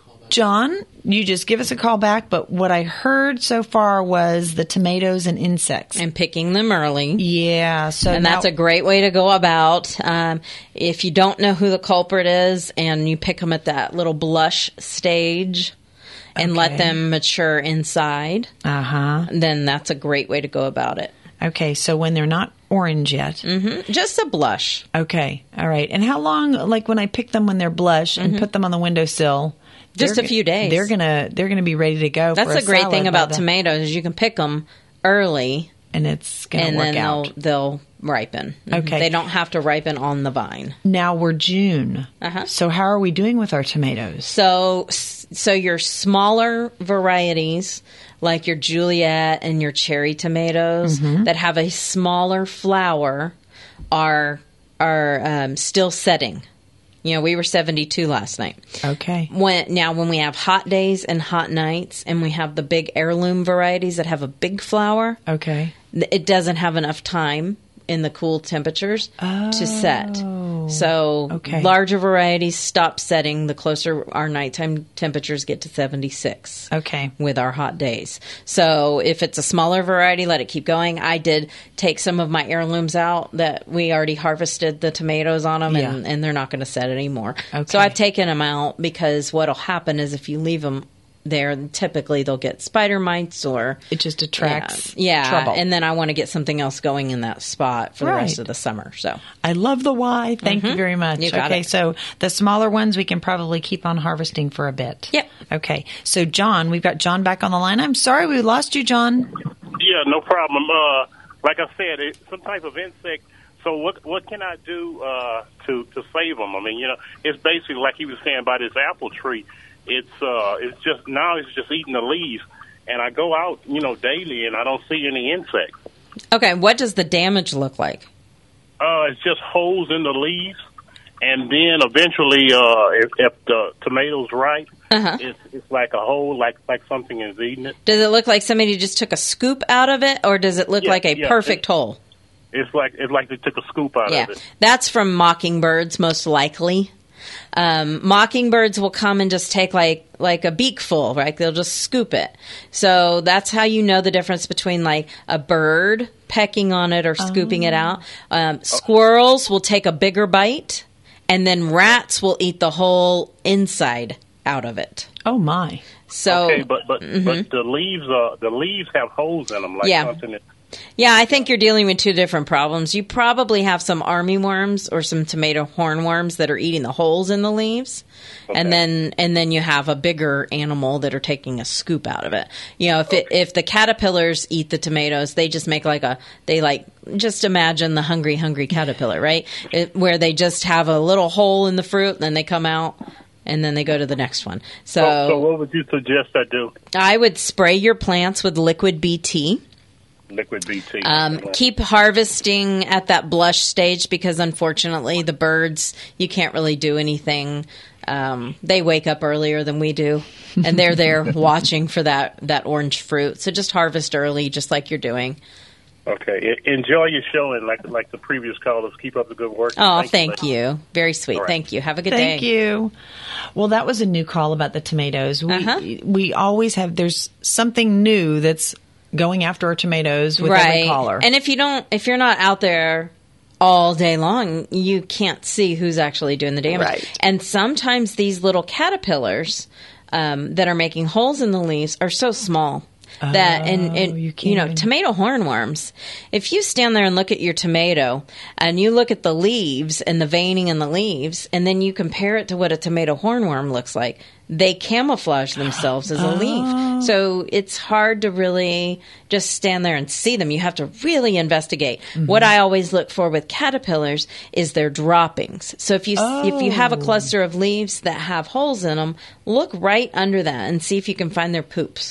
[SPEAKER 3] John, you just give us a call back. But what I heard so far was the tomatoes and insects.
[SPEAKER 5] And picking them early.
[SPEAKER 3] Yeah. So
[SPEAKER 5] and
[SPEAKER 3] now-
[SPEAKER 5] that's a great way to go about. Um, if you don't know who the culprit is and you pick them at that little blush stage and let
[SPEAKER 3] Okay.
[SPEAKER 5] them mature inside,
[SPEAKER 3] Uh-huh.
[SPEAKER 5] then that's a great way to go about it.
[SPEAKER 3] Okay, so when they're not orange yet.
[SPEAKER 5] Mm-hmm. Just a blush.
[SPEAKER 3] Okay, all right. And how long, like when I pick them when they're blush and
[SPEAKER 5] Mhm.
[SPEAKER 3] put them on the windowsill?
[SPEAKER 5] Just
[SPEAKER 3] they're
[SPEAKER 5] a few
[SPEAKER 3] g-
[SPEAKER 5] days.
[SPEAKER 3] They're gonna they're gonna be ready to go.
[SPEAKER 5] That's
[SPEAKER 3] for a
[SPEAKER 5] the great
[SPEAKER 3] salad
[SPEAKER 5] thing
[SPEAKER 3] by
[SPEAKER 5] about
[SPEAKER 3] the-
[SPEAKER 5] tomatoes is you can pick them early,
[SPEAKER 3] and it's gonna
[SPEAKER 5] and
[SPEAKER 3] work
[SPEAKER 5] then
[SPEAKER 3] out.
[SPEAKER 5] they'll they'll ripen. Mhm.
[SPEAKER 3] Okay.
[SPEAKER 5] They don't have to ripen on the vine.
[SPEAKER 3] Now we're June.
[SPEAKER 5] Uh-huh.
[SPEAKER 3] So how are we doing with our tomatoes?
[SPEAKER 5] So, so your smaller varieties, like your Juliet and your cherry tomatoes,
[SPEAKER 3] Mhm.
[SPEAKER 5] that have a smaller flower, are are um, still setting. You know, we were seventy-two last night.
[SPEAKER 3] Okay.
[SPEAKER 5] When now, when we have hot days and hot nights, and we have the big heirloom varieties that have a big flower,
[SPEAKER 3] Okay.
[SPEAKER 5] th- it doesn't have enough time in the cool temperatures to set.
[SPEAKER 3] Oh.
[SPEAKER 5] So
[SPEAKER 3] Okay.
[SPEAKER 5] larger varieties stop setting the closer our nighttime temperatures get to seventy-six.
[SPEAKER 3] Okay.
[SPEAKER 5] With our hot days. So if it's a smaller variety, let it keep going. I did take some of my heirlooms out that we already harvested the tomatoes on them, and,
[SPEAKER 3] Yeah.
[SPEAKER 5] and they're not going to set anymore.
[SPEAKER 3] Okay.
[SPEAKER 5] So I've taken them out because what'll happen is if you leave them there, typically they'll get spider mites, or
[SPEAKER 3] it just attracts
[SPEAKER 5] yeah, yeah
[SPEAKER 3] trouble.
[SPEAKER 5] and then I want to get something else going in that spot for the rest
[SPEAKER 3] Right.
[SPEAKER 5] of the summer. So
[SPEAKER 3] I love the why. Thank you
[SPEAKER 5] Mhm.
[SPEAKER 3] very much.
[SPEAKER 5] You got
[SPEAKER 3] okay,
[SPEAKER 5] it.
[SPEAKER 3] so the smaller ones we can probably keep on harvesting for a bit.
[SPEAKER 5] Yep.
[SPEAKER 3] Okay. So John, we've got John back on the line. I'm sorry we lost you, John.
[SPEAKER 16] Yeah, no problem. Uh, like I said, it's some type of insect. So what what can I do uh, to to save them? I mean, you know, it's basically like he was saying about this apple tree. It's uh, it's just now it's just eating the leaves, and I go out, you know, daily, and I don't see any insects.
[SPEAKER 5] okay, what does the damage look like?
[SPEAKER 16] Uh, it's just holes in the leaves, and then eventually, uh, if, if the tomatoes ripe,
[SPEAKER 5] Uh-huh.
[SPEAKER 16] it's it's like a hole, like like something is eating it.
[SPEAKER 5] Does it look like somebody just took a scoop out of it, or does it look
[SPEAKER 16] Yeah,
[SPEAKER 5] like a
[SPEAKER 16] yeah,
[SPEAKER 5] perfect
[SPEAKER 16] it-
[SPEAKER 5] hole?
[SPEAKER 16] It's like it's like they took a scoop out
[SPEAKER 5] Yeah,
[SPEAKER 16] of it.
[SPEAKER 5] that's from mockingbirds, most likely. Um, mockingbirds will come and just take like like a beakful, right? They'll just scoop it. So that's how you know the difference between like a bird pecking on it or scooping it out. Um, squirrels will take a bigger bite, and then rats will eat the whole inside out of it.
[SPEAKER 3] Oh my!
[SPEAKER 5] So,
[SPEAKER 16] okay, but but
[SPEAKER 5] Mhm.
[SPEAKER 16] but the leaves uh the leaves have holes in them, like
[SPEAKER 5] Yeah.
[SPEAKER 16] something that.
[SPEAKER 5] Yeah, I think you're dealing with two different problems. You probably have some army worms or some tomato hornworms that are eating the holes in the leaves. And then and then you have a bigger animal that are taking a scoop out of it. You know, if it, if the caterpillars eat the tomatoes, they just make like a they like just imagine the hungry hungry caterpillar, right? It, where they just have a little hole in the fruit, then they come out and then they go to the next one. So,
[SPEAKER 16] So, so what would you suggest I do?
[SPEAKER 5] I would spray your plants with liquid B T.
[SPEAKER 16] Liquid B T.
[SPEAKER 5] Um, keep harvesting at that blush stage because unfortunately the birds, you can't really do anything Um, they wake up earlier than we do, and they're there watching for that, that orange fruit. So just harvest early, just like you're doing.
[SPEAKER 16] Okay. Enjoy your show, and like like the previous callers, keep up the good work.
[SPEAKER 5] Oh,
[SPEAKER 16] thank,
[SPEAKER 5] thank you. you. Very sweet.
[SPEAKER 16] Right.
[SPEAKER 5] Thank you. Have a good
[SPEAKER 3] thank
[SPEAKER 5] day.
[SPEAKER 3] Thank you. Well, that was a new call about the tomatoes. We,
[SPEAKER 5] uh-huh.
[SPEAKER 3] we always have, there's something new that's going after our tomatoes with
[SPEAKER 5] right.
[SPEAKER 3] every caller.
[SPEAKER 5] And if you don't, if you're not out there all day long, you can't see who's actually doing the damage.
[SPEAKER 3] Right.
[SPEAKER 5] And sometimes these little caterpillars um, that are making holes in the leaves are so small that,
[SPEAKER 3] oh,
[SPEAKER 5] and, and
[SPEAKER 3] you,
[SPEAKER 5] you know, tomato hornworms, if you stand there and look at your tomato and you look at the leaves and the veining in the leaves, and then you compare it to what a tomato hornworm looks like, they camouflage themselves as a
[SPEAKER 3] oh.
[SPEAKER 5] leaf. So it's hard to really just stand there and see them. You have to really investigate. Mm-hmm. What I always look for with caterpillars is their droppings. So if you oh. if you have a cluster of leaves that have holes in them, look right under that and see if you can find their poops.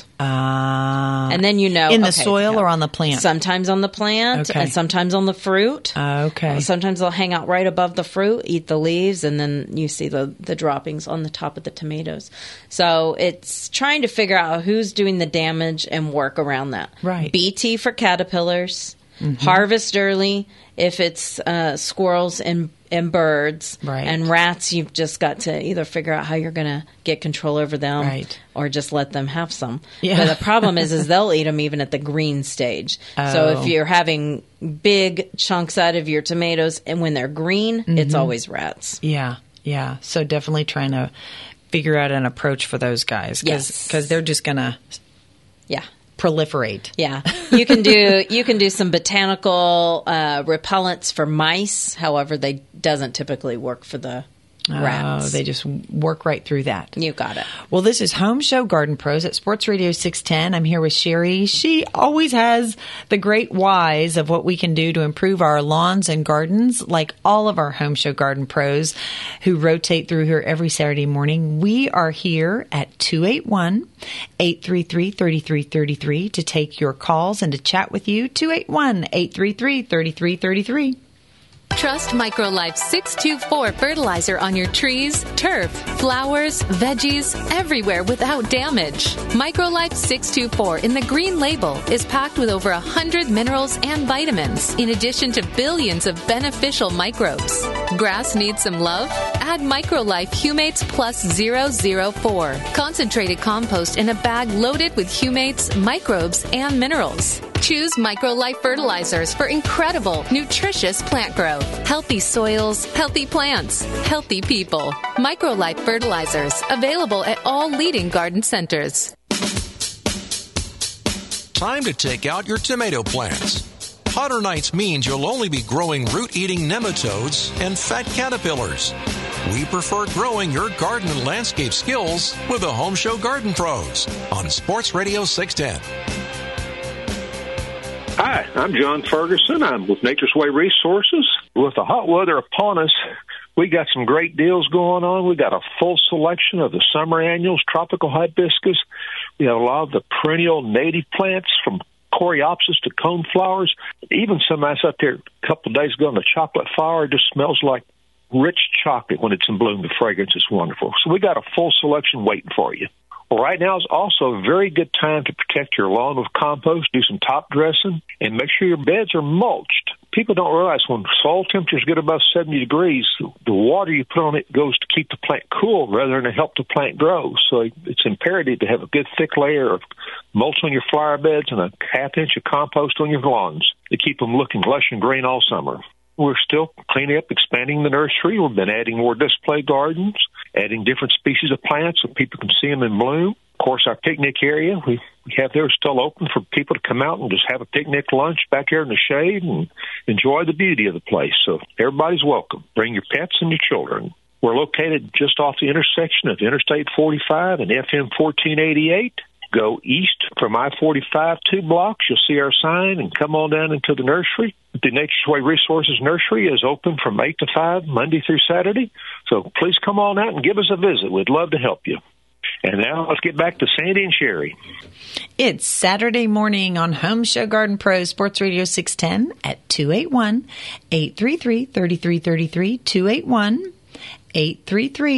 [SPEAKER 3] Uh,
[SPEAKER 5] and then you know.
[SPEAKER 3] In the
[SPEAKER 5] okay,
[SPEAKER 3] soil
[SPEAKER 5] yeah.
[SPEAKER 3] or on the plant?
[SPEAKER 5] Sometimes on the plant
[SPEAKER 3] okay.
[SPEAKER 5] and sometimes on the fruit.
[SPEAKER 3] Uh, okay.
[SPEAKER 5] Sometimes they'll hang out right above the fruit, eat the leaves, and then you see the, the droppings on the top of the tomatoes. So it's trying to figure out who's doing the damage and work around that.
[SPEAKER 3] Right.
[SPEAKER 5] B T for caterpillars.
[SPEAKER 3] Mm-hmm.
[SPEAKER 5] Harvest early if it's uh, squirrels and and birds.
[SPEAKER 3] Right.
[SPEAKER 5] And rats, you've just got to either figure out how you're going to get control over them
[SPEAKER 3] right.
[SPEAKER 5] or just let them have some.
[SPEAKER 3] Yeah.
[SPEAKER 5] But the problem is, is they'll eat them even at the green stage.
[SPEAKER 3] Oh.
[SPEAKER 5] So if you're having big chunks out of your tomatoes and when they're green, mm-hmm. it's always rats.
[SPEAKER 3] Yeah, yeah. So definitely trying to figure out an approach for those guys because
[SPEAKER 5] yes.
[SPEAKER 3] they're just going to
[SPEAKER 5] yeah.
[SPEAKER 3] proliferate.
[SPEAKER 5] Yeah. You can do you can do some botanical uh, repellents for mice. However, they doesn't typically work for the rats.
[SPEAKER 3] Oh, they just work right through that.
[SPEAKER 5] You got it.
[SPEAKER 3] Well, this is Home Show Garden Pros at Sports Radio six ten. I'm here with Sherry. She always has the great whys of what we can do to improve our lawns and gardens, like all of our Home Show Garden Pros who rotate through here every Saturday morning. We are here at two eight one, eight three three, three three three three to take your calls and to chat with you. two eight one, eight three three, three three three three.
[SPEAKER 17] Trust MicroLife six two four fertilizer on your trees, turf, flowers, veggies, everywhere without damage. MicroLife six two four in the green label is packed with over one hundred minerals and vitamins, in addition to billions of beneficial microbes. Grass needs some love? Add MicroLife Humates Plus zero zero four. Concentrated compost in a bag loaded with humates, microbes, and minerals. Choose MicroLife fertilizers for incredible, nutritious plant growth. Healthy soils, healthy plants, healthy people. MicroLife fertilizers, available at all leading garden centers.
[SPEAKER 2] Time to take out your tomato plants. Hotter nights means you'll only be growing root-eating nematodes and fat caterpillars. We prefer growing your garden and landscape skills with the Home Show Garden Pros on Sports Radio six ten.
[SPEAKER 18] Hi, I'm John Ferguson. I'm with Nature's Way Resources. With the hot weather upon us, we got some great deals going on. We got a full selection of the summer annuals, tropical hibiscus. We have a lot of the perennial native plants from coreopsis to coneflowers. Even some I out there a couple of days ago on the chocolate flower. It just smells like rich chocolate when it's in bloom. The fragrance is wonderful. So we got a full selection waiting for you. Well, right now is also a very good time to protect your lawn with compost, do some top dressing, and make sure your beds are mulched. People don't realize when soil temperatures get above seventy degrees, the water you put on it goes to keep the plant cool rather than to help the plant grow. So it's imperative to have a good thick layer of mulch on your flower beds and a half inch of compost on your lawns to keep them looking lush and green all summer. We're still cleaning up, expanding the nursery. We've been adding more display gardens, adding different species of plants so people can see them in bloom. Of course, our picnic area, we, we have there still open for people to come out and just have a picnic lunch back here in the shade and enjoy the beauty of the place. So everybody's welcome. Bring your pets and your children. We're located just off the intersection of Interstate forty-five and F M fourteen eighty-eight. Go east from I forty-five, two blocks. You'll see our sign and come on down into the nursery. The Nature's Way Resources Nursery is open from eight to five, Monday through Saturday. So please come on out and give us a visit. We'd love to help you. And now let's get back to Sandy and Sherry.
[SPEAKER 3] It's Saturday morning on Home Show Garden Pros, Sports Radio six ten at two eight one, eight three three, three three three three, two eight one, eight three three,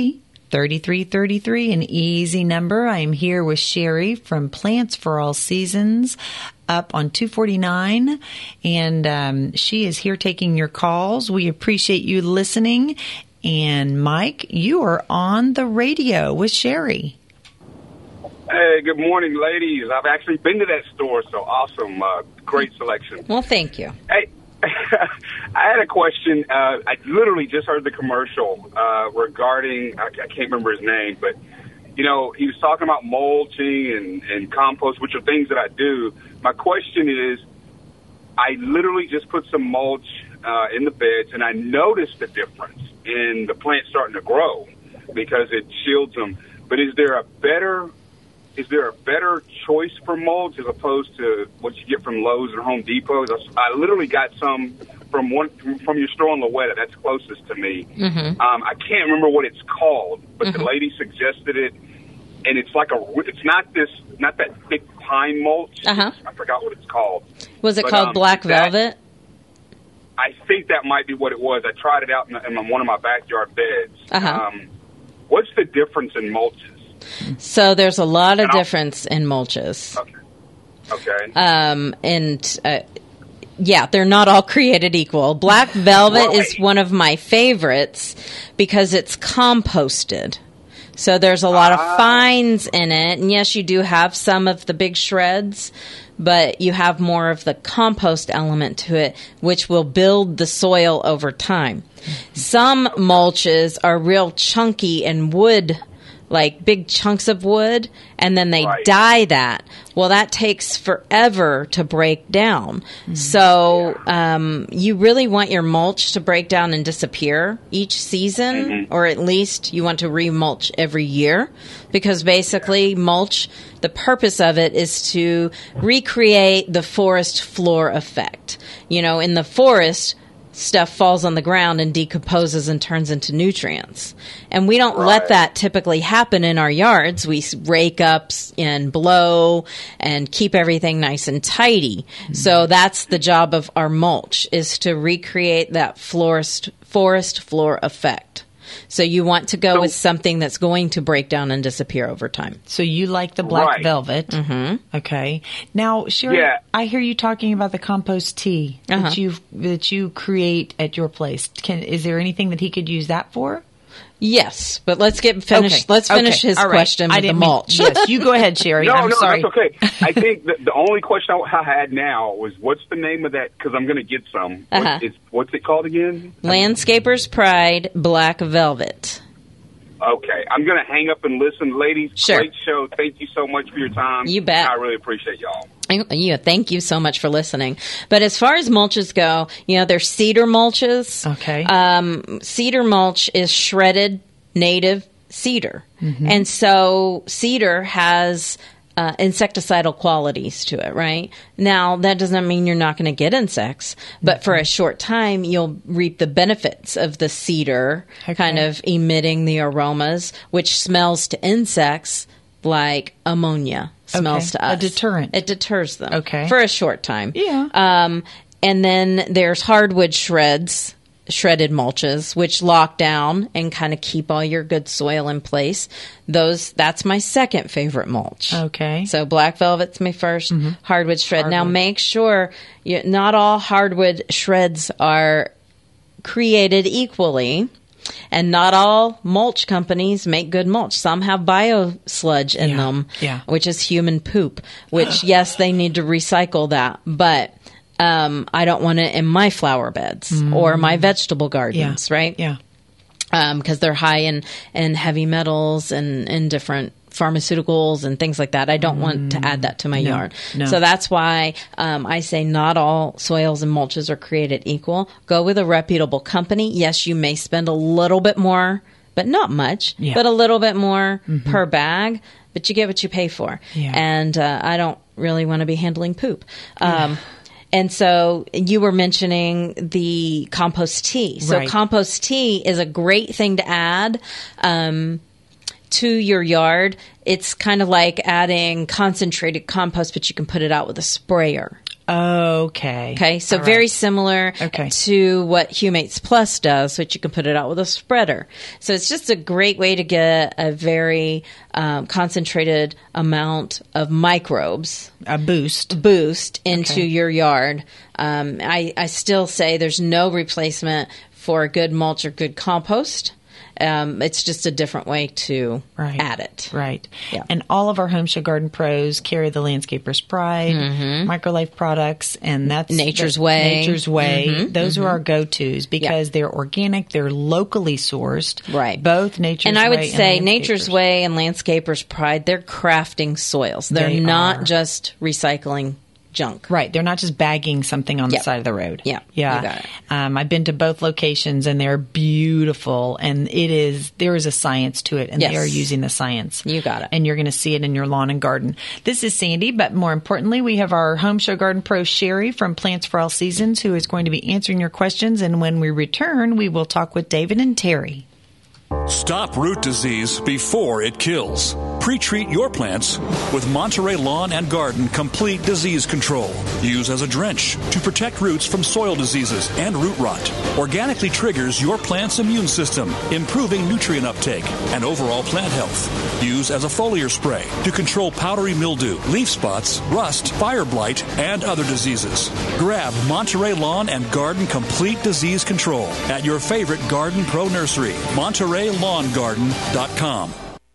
[SPEAKER 3] thirty-three thirty-three, an easy number. I am here with Sherry from Plants for All Seasons up on two forty-nine, and um, she is here taking your calls. We appreciate you listening. And Mike, you are on the radio with Sherry.
[SPEAKER 19] Hey, good morning, ladies. I've actually been to that store, so awesome. Uh, great selection.
[SPEAKER 5] Well, thank you.
[SPEAKER 19] Hey, I had a question. Uh, I literally just heard the commercial uh, regarding, I, I can't remember his name, but, you know, he was talking about mulching and, and compost, which are things that I do. My question is, I literally just put some mulch uh, in the beds, and I noticed the difference in the plants starting to grow because it shields them. But is there a better is there a better choice for mulch as opposed to what you get from Lowe's or Home Depot? I literally got some from one from your store in Lowetta. That's closest to me.
[SPEAKER 5] Mm-hmm.
[SPEAKER 19] Um, I can't remember what it's called, but
[SPEAKER 5] Mm-hmm.
[SPEAKER 19] the lady suggested it, and it's like a it's not this not that thick pine mulch.
[SPEAKER 5] Uh-huh.
[SPEAKER 19] I forgot what it's called.
[SPEAKER 5] Was it
[SPEAKER 19] But,
[SPEAKER 5] called
[SPEAKER 19] um,
[SPEAKER 5] Black
[SPEAKER 19] that-
[SPEAKER 5] Velvet?
[SPEAKER 19] I think that might be what it was. I tried it out in, in one of my backyard beds.
[SPEAKER 5] Uh-huh.
[SPEAKER 19] Um, what's the difference in mulches?
[SPEAKER 5] So there's a lot of
[SPEAKER 19] And I'll-
[SPEAKER 5] difference in mulches.
[SPEAKER 19] Okay.
[SPEAKER 5] Um, and uh, yeah, they're not all created equal. Black Velvet is one of my favorites because it's composted. So there's a lot of fines in it. And yes, you do have some of the big shreds, but you have more of the compost element to it, which will build the soil over time. Some mulches are real chunky and wood, like big chunks of wood, and then they
[SPEAKER 20] Right.
[SPEAKER 5] dye that. Well, that takes forever to break down. So um, you really want your mulch to break down and disappear each season, or at least you want to remulch every year, because basically mulch, the purpose of it is to recreate the forest floor effect. You know, in the forest, stuff falls on the ground and decomposes and turns into nutrients. And we don't let that typically happen in our yards. We s- rake up s- and blow and keep everything nice and tidy. So that's the job of our mulch, is to recreate that florist, forest floor effect. So you want to go with something that's going to break down and disappear over time.
[SPEAKER 3] So you like the Black
[SPEAKER 19] Right.
[SPEAKER 3] Velvet.
[SPEAKER 5] Mm-hmm.
[SPEAKER 3] Okay. Now, Sherry,
[SPEAKER 19] Yeah.
[SPEAKER 3] I hear you talking about the compost tea
[SPEAKER 5] Uh-huh.
[SPEAKER 3] that you that you create at your place. Can is there anything that he could use that for?
[SPEAKER 5] Yes, but let's get finished.
[SPEAKER 3] Okay.
[SPEAKER 5] Let's finish
[SPEAKER 3] Okay.
[SPEAKER 5] his
[SPEAKER 3] All right.
[SPEAKER 5] question
[SPEAKER 3] I
[SPEAKER 5] with the
[SPEAKER 3] didn't mean-
[SPEAKER 5] mulch.
[SPEAKER 3] yes, you go ahead, Sherry.
[SPEAKER 19] No,
[SPEAKER 3] I'm
[SPEAKER 19] no,
[SPEAKER 3] sorry.
[SPEAKER 19] that's okay. I think the, the only question I had now was, what's the name of that? Because I'm going to get some. What
[SPEAKER 5] Uh-huh.
[SPEAKER 19] is- what's it called again?
[SPEAKER 5] Landscaper's Pride Black Velvet.
[SPEAKER 19] Okay, I'm going to hang up and listen. Ladies,
[SPEAKER 5] Sure.
[SPEAKER 19] great show. Thank you so much for your time.
[SPEAKER 5] You bet.
[SPEAKER 19] I really appreciate y'all.
[SPEAKER 5] Yeah, thank you so much for listening. But as far as mulches go, you know, there's cedar mulches.
[SPEAKER 3] Okay.
[SPEAKER 5] Um, cedar mulch is shredded native cedar.
[SPEAKER 3] Mhm.
[SPEAKER 5] And so cedar has uh, insecticidal qualities to it, right? Now, that doesn't mean you're not going to get insects, but for a short time, you'll reap the benefits of the cedar kind of emitting the aromas, which smells to insects like ammonia smells
[SPEAKER 3] Okay.
[SPEAKER 5] to us.
[SPEAKER 3] A deterrent.
[SPEAKER 5] It deters them.
[SPEAKER 3] Okay.
[SPEAKER 5] For a short time.
[SPEAKER 3] Yeah.
[SPEAKER 5] Um, and then there's hardwood shreds, shredded mulches, which lock down and kind of keep all your good soil in place. Those, that's my second favorite mulch.
[SPEAKER 3] Okay.
[SPEAKER 5] So Black Velvet's my 1st hardwood shred. Now
[SPEAKER 3] Hardwood.
[SPEAKER 5] make sure you, not all hardwood shreds are created equally. And not all mulch companies make good mulch. Some have bio sludge in
[SPEAKER 3] Yeah,
[SPEAKER 5] them,
[SPEAKER 3] yeah.
[SPEAKER 5] which is human poop, which, yes, they need to recycle that. But um, I don't want it in my flower beds
[SPEAKER 3] Mm.
[SPEAKER 5] or my vegetable gardens, right?
[SPEAKER 3] Yeah.
[SPEAKER 5] Because they're high in, in heavy metals and, and different pharmaceuticals and things like that. I don't want to add that to my
[SPEAKER 3] No,
[SPEAKER 5] yard.
[SPEAKER 3] no.
[SPEAKER 5] So that's why um, I say not all soils and mulches are created equal. Go with a reputable company. Yes, you may spend a little bit more, but not much,
[SPEAKER 3] Yeah.
[SPEAKER 5] but a little bit more
[SPEAKER 3] Mhm.
[SPEAKER 5] per bag, but you get what you pay for.
[SPEAKER 3] Yeah.
[SPEAKER 5] And uh, I don't really want to be handling poop. Um, And so you were mentioning the compost tea. So
[SPEAKER 3] Right.
[SPEAKER 5] compost tea is a great thing to add um, to your yard. It's kind of like adding concentrated compost, but you can put it out with a sprayer.
[SPEAKER 3] Okay.
[SPEAKER 5] Okay, so
[SPEAKER 3] All right.
[SPEAKER 5] very similar
[SPEAKER 3] Okay.
[SPEAKER 5] to what Humates Plus does, which you can put it out with a spreader. So it's just a great way to get a very um, concentrated amount of microbes.
[SPEAKER 3] A boost.
[SPEAKER 5] Boost into
[SPEAKER 3] Okay.
[SPEAKER 5] your yard. Um, I, I still say there's no replacement for a good mulch or good compost. Um, it's just a different way to
[SPEAKER 3] Right.
[SPEAKER 5] add it.
[SPEAKER 3] Right.
[SPEAKER 5] Yeah.
[SPEAKER 3] And all of our Home Show Garden Pros carry the Landscaper's Pride,
[SPEAKER 5] Mhm.
[SPEAKER 3] Microlife products, and that's
[SPEAKER 5] Nature's
[SPEAKER 3] the-
[SPEAKER 5] Way.
[SPEAKER 3] Nature's Way.
[SPEAKER 5] Mhm,
[SPEAKER 3] Those
[SPEAKER 5] mhm.
[SPEAKER 3] are our go-tos because they're organic, they're locally sourced.
[SPEAKER 5] Right.
[SPEAKER 3] Both Nature's
[SPEAKER 5] And I would
[SPEAKER 3] Way
[SPEAKER 5] say
[SPEAKER 3] and
[SPEAKER 5] Nature's Way and Landscaper's Pride, they're crafting soils. They're
[SPEAKER 3] They
[SPEAKER 5] not
[SPEAKER 3] are.
[SPEAKER 5] just recycling junk.
[SPEAKER 3] Right. They're not just bagging something on
[SPEAKER 5] Yep.
[SPEAKER 3] the side of the road.
[SPEAKER 5] Yeah.
[SPEAKER 3] Yeah.
[SPEAKER 5] You got it.
[SPEAKER 3] Um, I've been to both locations and they're beautiful, and it is, there is a science to it, and
[SPEAKER 5] Yes.
[SPEAKER 3] they are using the science.
[SPEAKER 5] You got it.
[SPEAKER 3] And you're going to see it in your lawn and garden. This is Sandy, but more importantly, we have our Home Show Garden Pro Sherry from Plants for All Seasons, who is going to be answering your questions. And when we return, we will talk with David and Terry.
[SPEAKER 20] Stop root disease before it kills. Pre-treat your plants with Monterey Lawn and Garden Complete Disease Control. Use as a drench to protect roots from soil diseases and root rot. Organically triggers your plant's immune system, improving nutrient uptake and overall plant health. Use as a foliar spray to control powdery mildew, leaf spots, rust, fire blight, and other diseases. Grab Monterey Lawn and Garden Complete Disease Control at your favorite Garden Pro nursery, Monterey Lawn Garden dot com.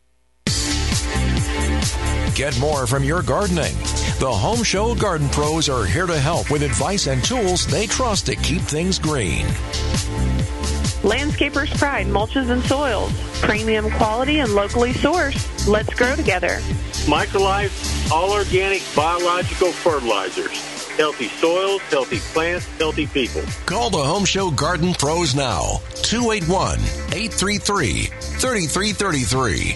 [SPEAKER 2] Get more from your gardening. The Home Show Garden Pros are here to help with advice and tools they trust to keep things green.
[SPEAKER 21] Landscaper's Pride mulches and soils. Premium quality and locally sourced. Let's grow together.
[SPEAKER 9] Microlife, all organic biological fertilizers. Healthy soils, healthy plants, healthy people.
[SPEAKER 2] Call the Home Show Garden Pros now. two eight one, eight three three, three three three three.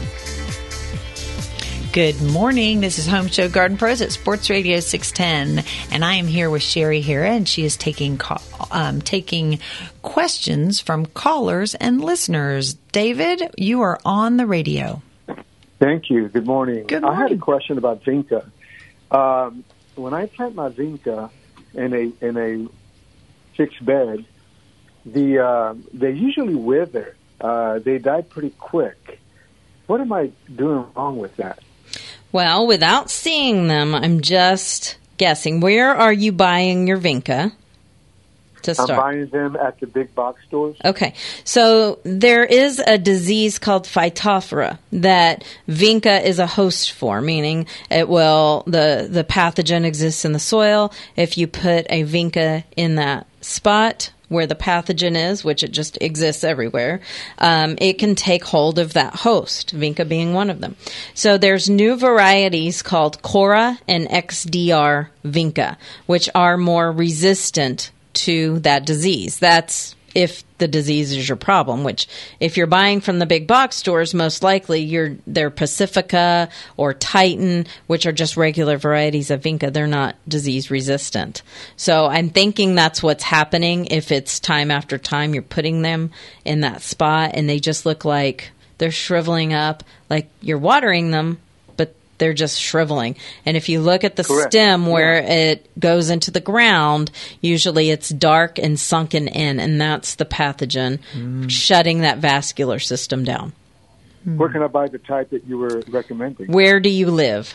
[SPEAKER 3] Good morning. This is Home Show Garden Pros at Sports Radio six ten, and I am here with Sherry Hera, and she is taking call, um, taking questions from callers and listeners. David, you are on the radio.
[SPEAKER 22] Thank you. Good morning.
[SPEAKER 3] Good
[SPEAKER 22] I had a
[SPEAKER 3] morning.
[SPEAKER 22] question about vinca. Um, when I plant my vinca in a in a fixed bed, the uh, they usually wither. Uh, they die pretty quick. What am I doing wrong with that?
[SPEAKER 5] Well, without seeing them, I'm just guessing. Where are you buying your vinca to start?
[SPEAKER 22] I'm buying them at the big box stores.
[SPEAKER 5] Okay, so there is a disease called Phytophthora that vinca is a host for, meaning it will the the pathogen exists in the soil. If you put a vinca in that spot where the pathogen is, which it just exists everywhere, um, it can take hold of that host, vinca being one of them. So there's new varieties called Cora and X D R vinca, which are more resistant to that disease. That's if the disease is your problem, which if you're buying from the big box stores, most likely you're they're Pacifica or Titan, which are just regular varieties of vinca. They're not disease resistant. So I'm thinking that's what's happening if it's time after time you're putting them in that spot and they just look like they're shriveling up, like you're watering them, but they're just shriveling. And if you look at the
[SPEAKER 22] Correct.
[SPEAKER 5] stem where it goes into the ground, usually it's dark and sunken in, and that's the pathogen shutting that vascular system down.
[SPEAKER 22] Where can I buy the type that you were recommending?
[SPEAKER 5] Where do you live?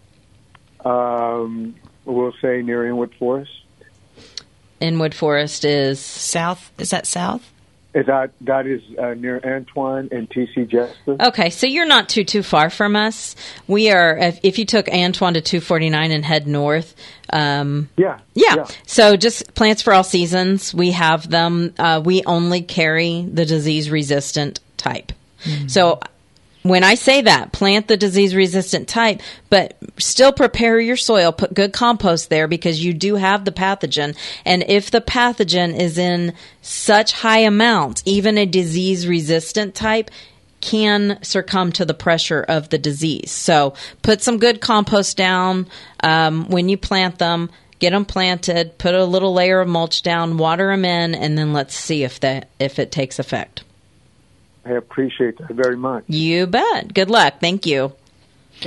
[SPEAKER 22] Um, we'll say near Inwood Forest.
[SPEAKER 5] Inwood Forest is
[SPEAKER 3] south. Is that south?
[SPEAKER 22] Is that that is uh, near Antoine and T C Jasper?
[SPEAKER 5] Okay, so you're not too too far from us. We are. If, if you took Antoine to two forty-nine and head north, um,
[SPEAKER 22] yeah,
[SPEAKER 5] yeah,
[SPEAKER 22] yeah.
[SPEAKER 5] So just Plants for All Seasons. We have them. Uh, we only carry the disease resistant type. Mm-hmm. So when I say that, plant the disease resistant type, but still prepare your soil, put good compost there because you do have the pathogen. And if the pathogen is in such high amounts, even a disease resistant type can succumb to the pressure of the disease. So put some good compost down um, when you plant them. Get them planted, put a little layer of mulch down, water them in, and then let's see if that if it takes effect.
[SPEAKER 22] I appreciate that very much.
[SPEAKER 5] You bet. Good luck. Thank you.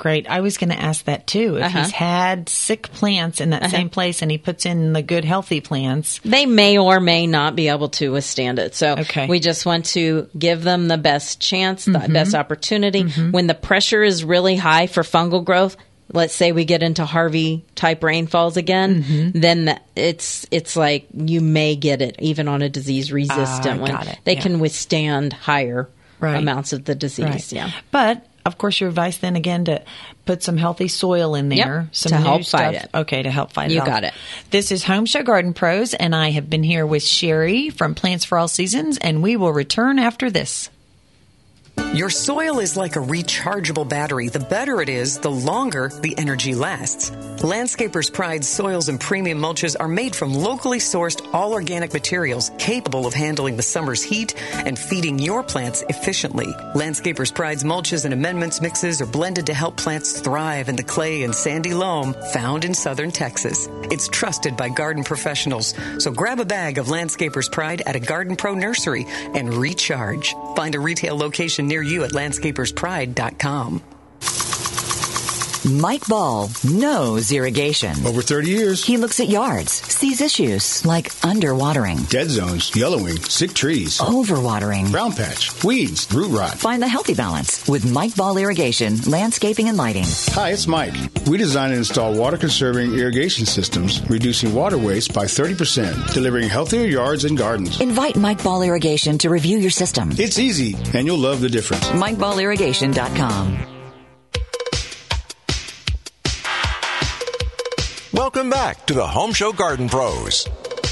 [SPEAKER 3] Great. I was going to ask that too. If
[SPEAKER 5] Uh-huh.
[SPEAKER 3] he's had sick plants in that
[SPEAKER 5] Uh-huh.
[SPEAKER 3] same place and he puts in the good, healthy plants,
[SPEAKER 5] they may or may not be able to withstand it. So
[SPEAKER 3] Okay.
[SPEAKER 5] we just want to give them the best chance, the
[SPEAKER 3] Mhm.
[SPEAKER 5] best opportunity. When the pressure is really high for fungal growth, let's say we get into Harvey type rainfalls again,
[SPEAKER 3] Mhm.
[SPEAKER 5] then the, it's it's like you may get it even on a disease resistant
[SPEAKER 3] Ah,
[SPEAKER 5] one.
[SPEAKER 3] got it.
[SPEAKER 5] They
[SPEAKER 3] Yeah.
[SPEAKER 5] can withstand higher
[SPEAKER 3] Right.
[SPEAKER 5] amounts of the disease.
[SPEAKER 3] Right.
[SPEAKER 5] Yeah.
[SPEAKER 3] But of course, your advice then again to put some healthy soil in there,
[SPEAKER 5] Yep,
[SPEAKER 3] some
[SPEAKER 5] to
[SPEAKER 3] new
[SPEAKER 5] help
[SPEAKER 3] stuff.
[SPEAKER 5] fight it.
[SPEAKER 3] Okay, to help fight
[SPEAKER 5] You
[SPEAKER 3] it. off.
[SPEAKER 5] got it.
[SPEAKER 3] This is Home Show Garden Pros, and I have been here with Sherry from Plants for All Seasons, and we will return after this.
[SPEAKER 11] Your soil is like a rechargeable battery. The better it is, the longer the energy lasts. Landscapers' Pride soils and premium mulches are made from locally sourced, all-organic materials capable of handling the summer's heat and feeding your plants efficiently. Landscapers' Pride's mulches and amendments mixes are blended to help plants thrive in the clay and sandy loam found in southern Texas. It's trusted by garden professionals, so grab a bag of Landscapers' Pride at a Garden Pro nursery and recharge. Find a retail location near you at landscapers pride dot com.
[SPEAKER 1] Mike Ball knows irrigation.
[SPEAKER 4] Over thirty years.
[SPEAKER 1] He looks at yards, sees issues like underwatering,
[SPEAKER 4] Dead zones, yellowing, sick trees,
[SPEAKER 1] overwatering,
[SPEAKER 4] brown patch, weeds, root rot.
[SPEAKER 1] Find the healthy balance with Mike Ball Irrigation, Landscaping and Lighting.
[SPEAKER 4] Hi, it's Mike. We design and install water-conserving irrigation systems, reducing water waste by thirty percent, delivering healthier yards and gardens.
[SPEAKER 1] Invite Mike Ball Irrigation to review your system.
[SPEAKER 4] It's easy, and you'll love the difference.
[SPEAKER 1] Mike Ball Irrigation dot com.
[SPEAKER 2] Welcome back to the Home Show Garden Pros.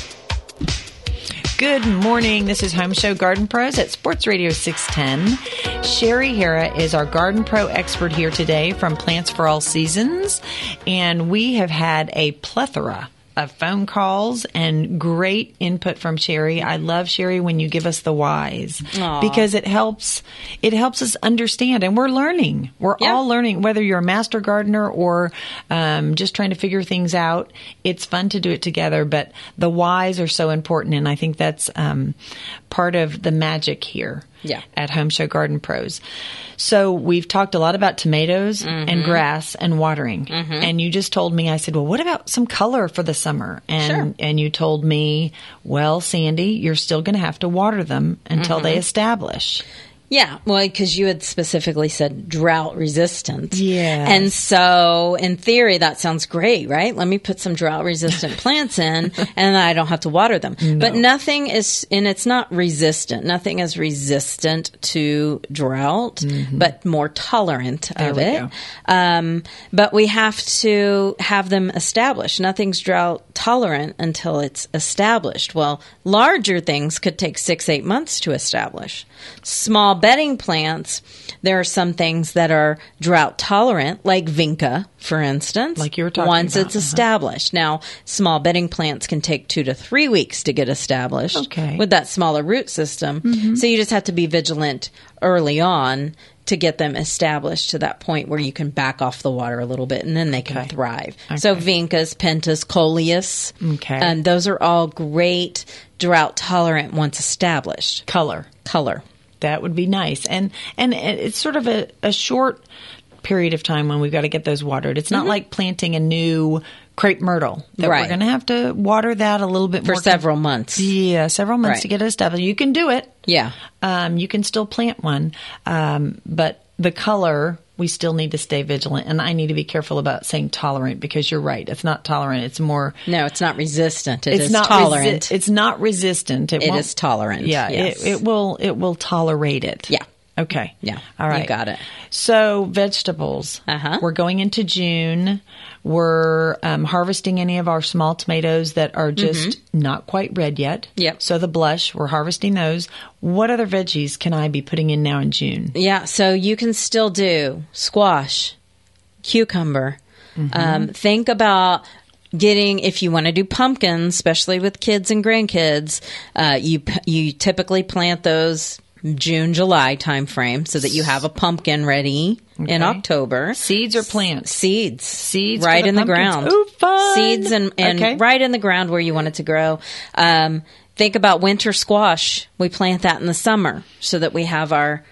[SPEAKER 3] Good morning. This is Home Show Garden Pros at Sports Radio six ten. Sherry Hara is our Garden Pro expert here today from Plants for All Seasons. And we have had a plethora of phone calls and great input from Sherry. I love, Sherry, when you give us the whys
[SPEAKER 5] Aw.
[SPEAKER 3] because it helps it helps us understand, and we're learning. We're
[SPEAKER 5] Yeah.
[SPEAKER 3] all learning, whether you're a master gardener or um, just trying to figure things out. It's fun to do it together, but the whys are so important, and I think that's um, part of the magic here.
[SPEAKER 5] Yeah.
[SPEAKER 3] At Home Show Garden Pros. So we've talked a lot about tomatoes
[SPEAKER 5] Mhm.
[SPEAKER 3] and grass and watering.
[SPEAKER 5] Mhm.
[SPEAKER 3] And you just told me, I said, well, what about some color for the summer? And
[SPEAKER 5] Sure.
[SPEAKER 3] and you told me, well, Sandy, you're still going to have to water them until
[SPEAKER 5] Mhm.
[SPEAKER 3] they establish.
[SPEAKER 5] Yeah, well, because you had specifically said drought resistant.
[SPEAKER 3] Yeah.
[SPEAKER 5] And so, in theory, that sounds great, right? Let me put some drought resistant plants in and I don't have to water them.
[SPEAKER 3] No.
[SPEAKER 5] But nothing is, and it's not resistant. Nothing is resistant to drought,
[SPEAKER 3] Mhm.
[SPEAKER 5] but more tolerant
[SPEAKER 3] There
[SPEAKER 5] of
[SPEAKER 3] we
[SPEAKER 5] it.
[SPEAKER 3] go.
[SPEAKER 5] Um, but we have to have them established. Nothing's drought tolerant until it's established. Well, larger things could take six, eight months to establish. Small bedding plants, there are some things that are drought tolerant, like vinca, for instance.
[SPEAKER 3] Like you were talking
[SPEAKER 5] once
[SPEAKER 3] about,
[SPEAKER 5] it's
[SPEAKER 3] uh-huh.
[SPEAKER 5] established. Now, small bedding plants can take two to three weeks to get established
[SPEAKER 3] Okay.
[SPEAKER 5] with that smaller root system.
[SPEAKER 3] Mhm.
[SPEAKER 5] So you just have to be vigilant early on to get them established to that point where you can back off the water a little bit and then they can
[SPEAKER 3] Okay.
[SPEAKER 5] thrive. So
[SPEAKER 3] Okay.
[SPEAKER 5] vincas, pentas, coleus,
[SPEAKER 3] Okay.
[SPEAKER 5] and those are all great drought tolerant once established.
[SPEAKER 3] Color.
[SPEAKER 5] Color.
[SPEAKER 3] That would be nice. And and it's sort of a, a short period of time when we've got to get those watered. It's not
[SPEAKER 5] Mhm.
[SPEAKER 3] like planting a new crepe myrtle. That
[SPEAKER 5] Right.
[SPEAKER 3] We're going to have to water that a little bit
[SPEAKER 5] For
[SPEAKER 3] more.
[SPEAKER 5] several months.
[SPEAKER 3] Yeah, several months
[SPEAKER 5] Right.
[SPEAKER 3] to get it established. You can do it.
[SPEAKER 5] Yeah.
[SPEAKER 3] Um, you can still plant one. Um, but the color, we still need to stay vigilant. And I need to be careful about saying tolerant because you're right. It's not tolerant. It's more...
[SPEAKER 5] No, it's not resistant. It
[SPEAKER 3] it's
[SPEAKER 5] is
[SPEAKER 3] not
[SPEAKER 5] tolerant.
[SPEAKER 3] resi- it's not resistant. It,
[SPEAKER 5] It
[SPEAKER 3] won't-
[SPEAKER 5] is tolerant.
[SPEAKER 3] Yeah,
[SPEAKER 5] Yes.
[SPEAKER 3] it, it will. It will tolerate it.
[SPEAKER 5] Yeah.
[SPEAKER 3] Okay.
[SPEAKER 5] Yeah.
[SPEAKER 3] All right.
[SPEAKER 5] You got it.
[SPEAKER 3] So vegetables.
[SPEAKER 5] Uh-huh.
[SPEAKER 3] We're going into June. We're um, harvesting any of our small tomatoes that are just not quite red yet.
[SPEAKER 5] Yep.
[SPEAKER 3] So the blush, we're harvesting those. What other veggies can I be putting in now in June?
[SPEAKER 5] Yeah, so you can still do squash, cucumber. Um, think about getting, if you want to do pumpkins, especially with kids and grandkids, uh, you p- you typically plant those June, July timeframe so that you have a pumpkin ready
[SPEAKER 3] Okay.
[SPEAKER 5] in October.
[SPEAKER 3] Seeds or plants?
[SPEAKER 5] Seeds.
[SPEAKER 3] Seeds
[SPEAKER 5] right
[SPEAKER 3] for the
[SPEAKER 5] in the
[SPEAKER 3] pumpkins.
[SPEAKER 5] ground.
[SPEAKER 3] Ooh, fun.
[SPEAKER 5] Seeds and, and
[SPEAKER 3] Okay.
[SPEAKER 5] right in the ground where you want it to grow. Um, think about winter squash. We plant that in the summer so that we have our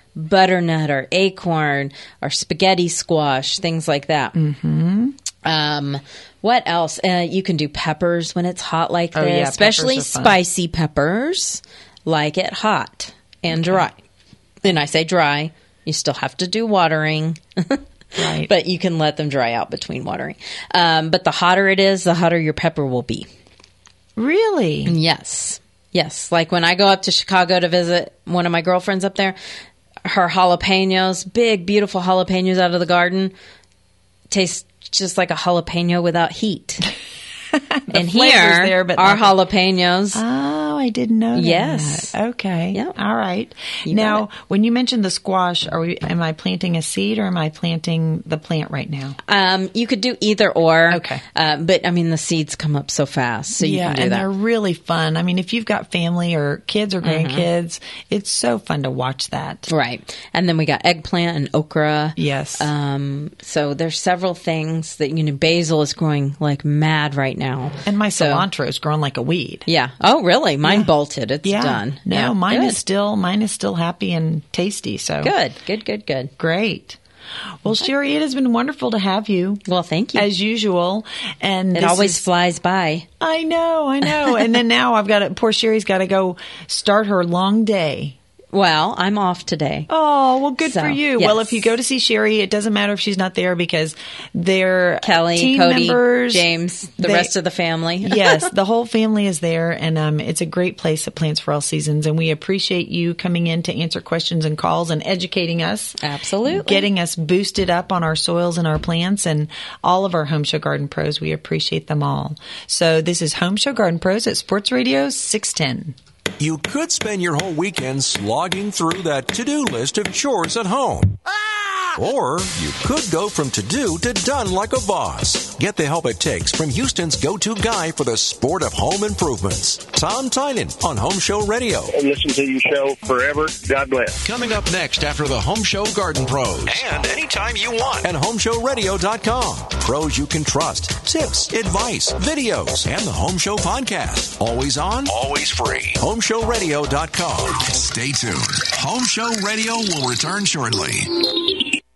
[SPEAKER 5] butternut or acorn or spaghetti squash, things like that.
[SPEAKER 3] Mm-hmm.
[SPEAKER 5] Um, what else? Uh, you can do peppers when it's hot like
[SPEAKER 3] Oh,
[SPEAKER 5] this,
[SPEAKER 3] yeah,
[SPEAKER 5] especially
[SPEAKER 3] peppers are fun.
[SPEAKER 5] spicy peppers. Like it hot and dry. And I say dry. You still have to do watering.
[SPEAKER 3] Right.
[SPEAKER 5] But you can let them dry out between watering. Um, but the hotter it is, the hotter your pepper will be.
[SPEAKER 3] Really?
[SPEAKER 5] Yes. Yes. Like when I go up to Chicago to visit one of my girlfriends up there, her jalapenos, big, beautiful jalapenos out of the garden, taste just like a jalapeno without heat. And
[SPEAKER 3] flavor's
[SPEAKER 5] here,
[SPEAKER 3] there, but
[SPEAKER 5] our
[SPEAKER 3] not-
[SPEAKER 5] jalapenos.
[SPEAKER 3] Oh, I didn't know that.
[SPEAKER 5] Yes.
[SPEAKER 3] Okay.
[SPEAKER 5] Yep.
[SPEAKER 3] All right.
[SPEAKER 5] You
[SPEAKER 3] now,
[SPEAKER 5] got
[SPEAKER 3] when you mentioned the squash, are we? Am I planting a seed or am I planting the plant right now?
[SPEAKER 5] Um, you could do either or.
[SPEAKER 3] Okay.
[SPEAKER 5] Uh, but I mean, the seeds come up so fast, so you
[SPEAKER 3] yeah,
[SPEAKER 5] can do
[SPEAKER 3] and
[SPEAKER 5] that.
[SPEAKER 3] they're really fun. I mean, if you've got family or kids or
[SPEAKER 5] Mhm.
[SPEAKER 3] grandkids, it's so fun to watch that.
[SPEAKER 5] Right. And then we got eggplant and okra.
[SPEAKER 3] Yes.
[SPEAKER 5] Um, so there's several things that, you know, basil is growing like mad right now.
[SPEAKER 3] And my
[SPEAKER 5] So-
[SPEAKER 3] cilantro is growing like a weed.
[SPEAKER 5] Yeah. Oh, really? Mine bolted. It's
[SPEAKER 3] yeah.
[SPEAKER 5] done.
[SPEAKER 3] No,
[SPEAKER 5] Yeah.
[SPEAKER 3] mine
[SPEAKER 5] Good.
[SPEAKER 3] is still mine is still happy and tasty. So
[SPEAKER 5] Good. Good, good, good.
[SPEAKER 3] Great. Well, Sherry, it has been wonderful to have you.
[SPEAKER 5] Well, thank you.
[SPEAKER 3] As usual. And
[SPEAKER 5] It
[SPEAKER 3] this
[SPEAKER 5] always
[SPEAKER 3] is-
[SPEAKER 5] flies by.
[SPEAKER 3] I know, I know. And then now I've got to, poor Sherry's got to go start her long day.
[SPEAKER 5] Well, I'm off today.
[SPEAKER 3] Oh, well, good
[SPEAKER 5] So,
[SPEAKER 3] for you.
[SPEAKER 5] yes.
[SPEAKER 3] Well, if you go to see Sherry, it doesn't matter if she's not there because they're
[SPEAKER 5] Kelly,
[SPEAKER 3] team
[SPEAKER 5] Cody,
[SPEAKER 3] members,
[SPEAKER 5] James, the
[SPEAKER 3] they-
[SPEAKER 5] rest of the family.
[SPEAKER 3] Yes, the whole family is there, and um, it's a great place at Plants for All Seasons, and we appreciate you coming in to answer questions and calls and educating us.
[SPEAKER 5] Absolutely.
[SPEAKER 3] Getting us boosted up on our soils and our plants, and all of our Home Show Garden Pros. We appreciate them all. So this is Home Show Garden Pros at Sports Radio six ten.
[SPEAKER 2] You could spend your whole weekend slogging through that to-do list of chores at home. Or you could go from to-do to done like a boss. Get the help it takes from Houston's go-to guy for the sport of home improvements, Tom Tynan on Home Show Radio.
[SPEAKER 6] I've listened to your show forever. God bless.
[SPEAKER 2] Coming up next after the Home Show Garden Pros. And anytime you want at home show radio dot com. Pros you can trust, tips, advice, videos, and the Home Show podcast. Always on, always free. home show radio dot com. Stay tuned. Home Show Radio will return shortly.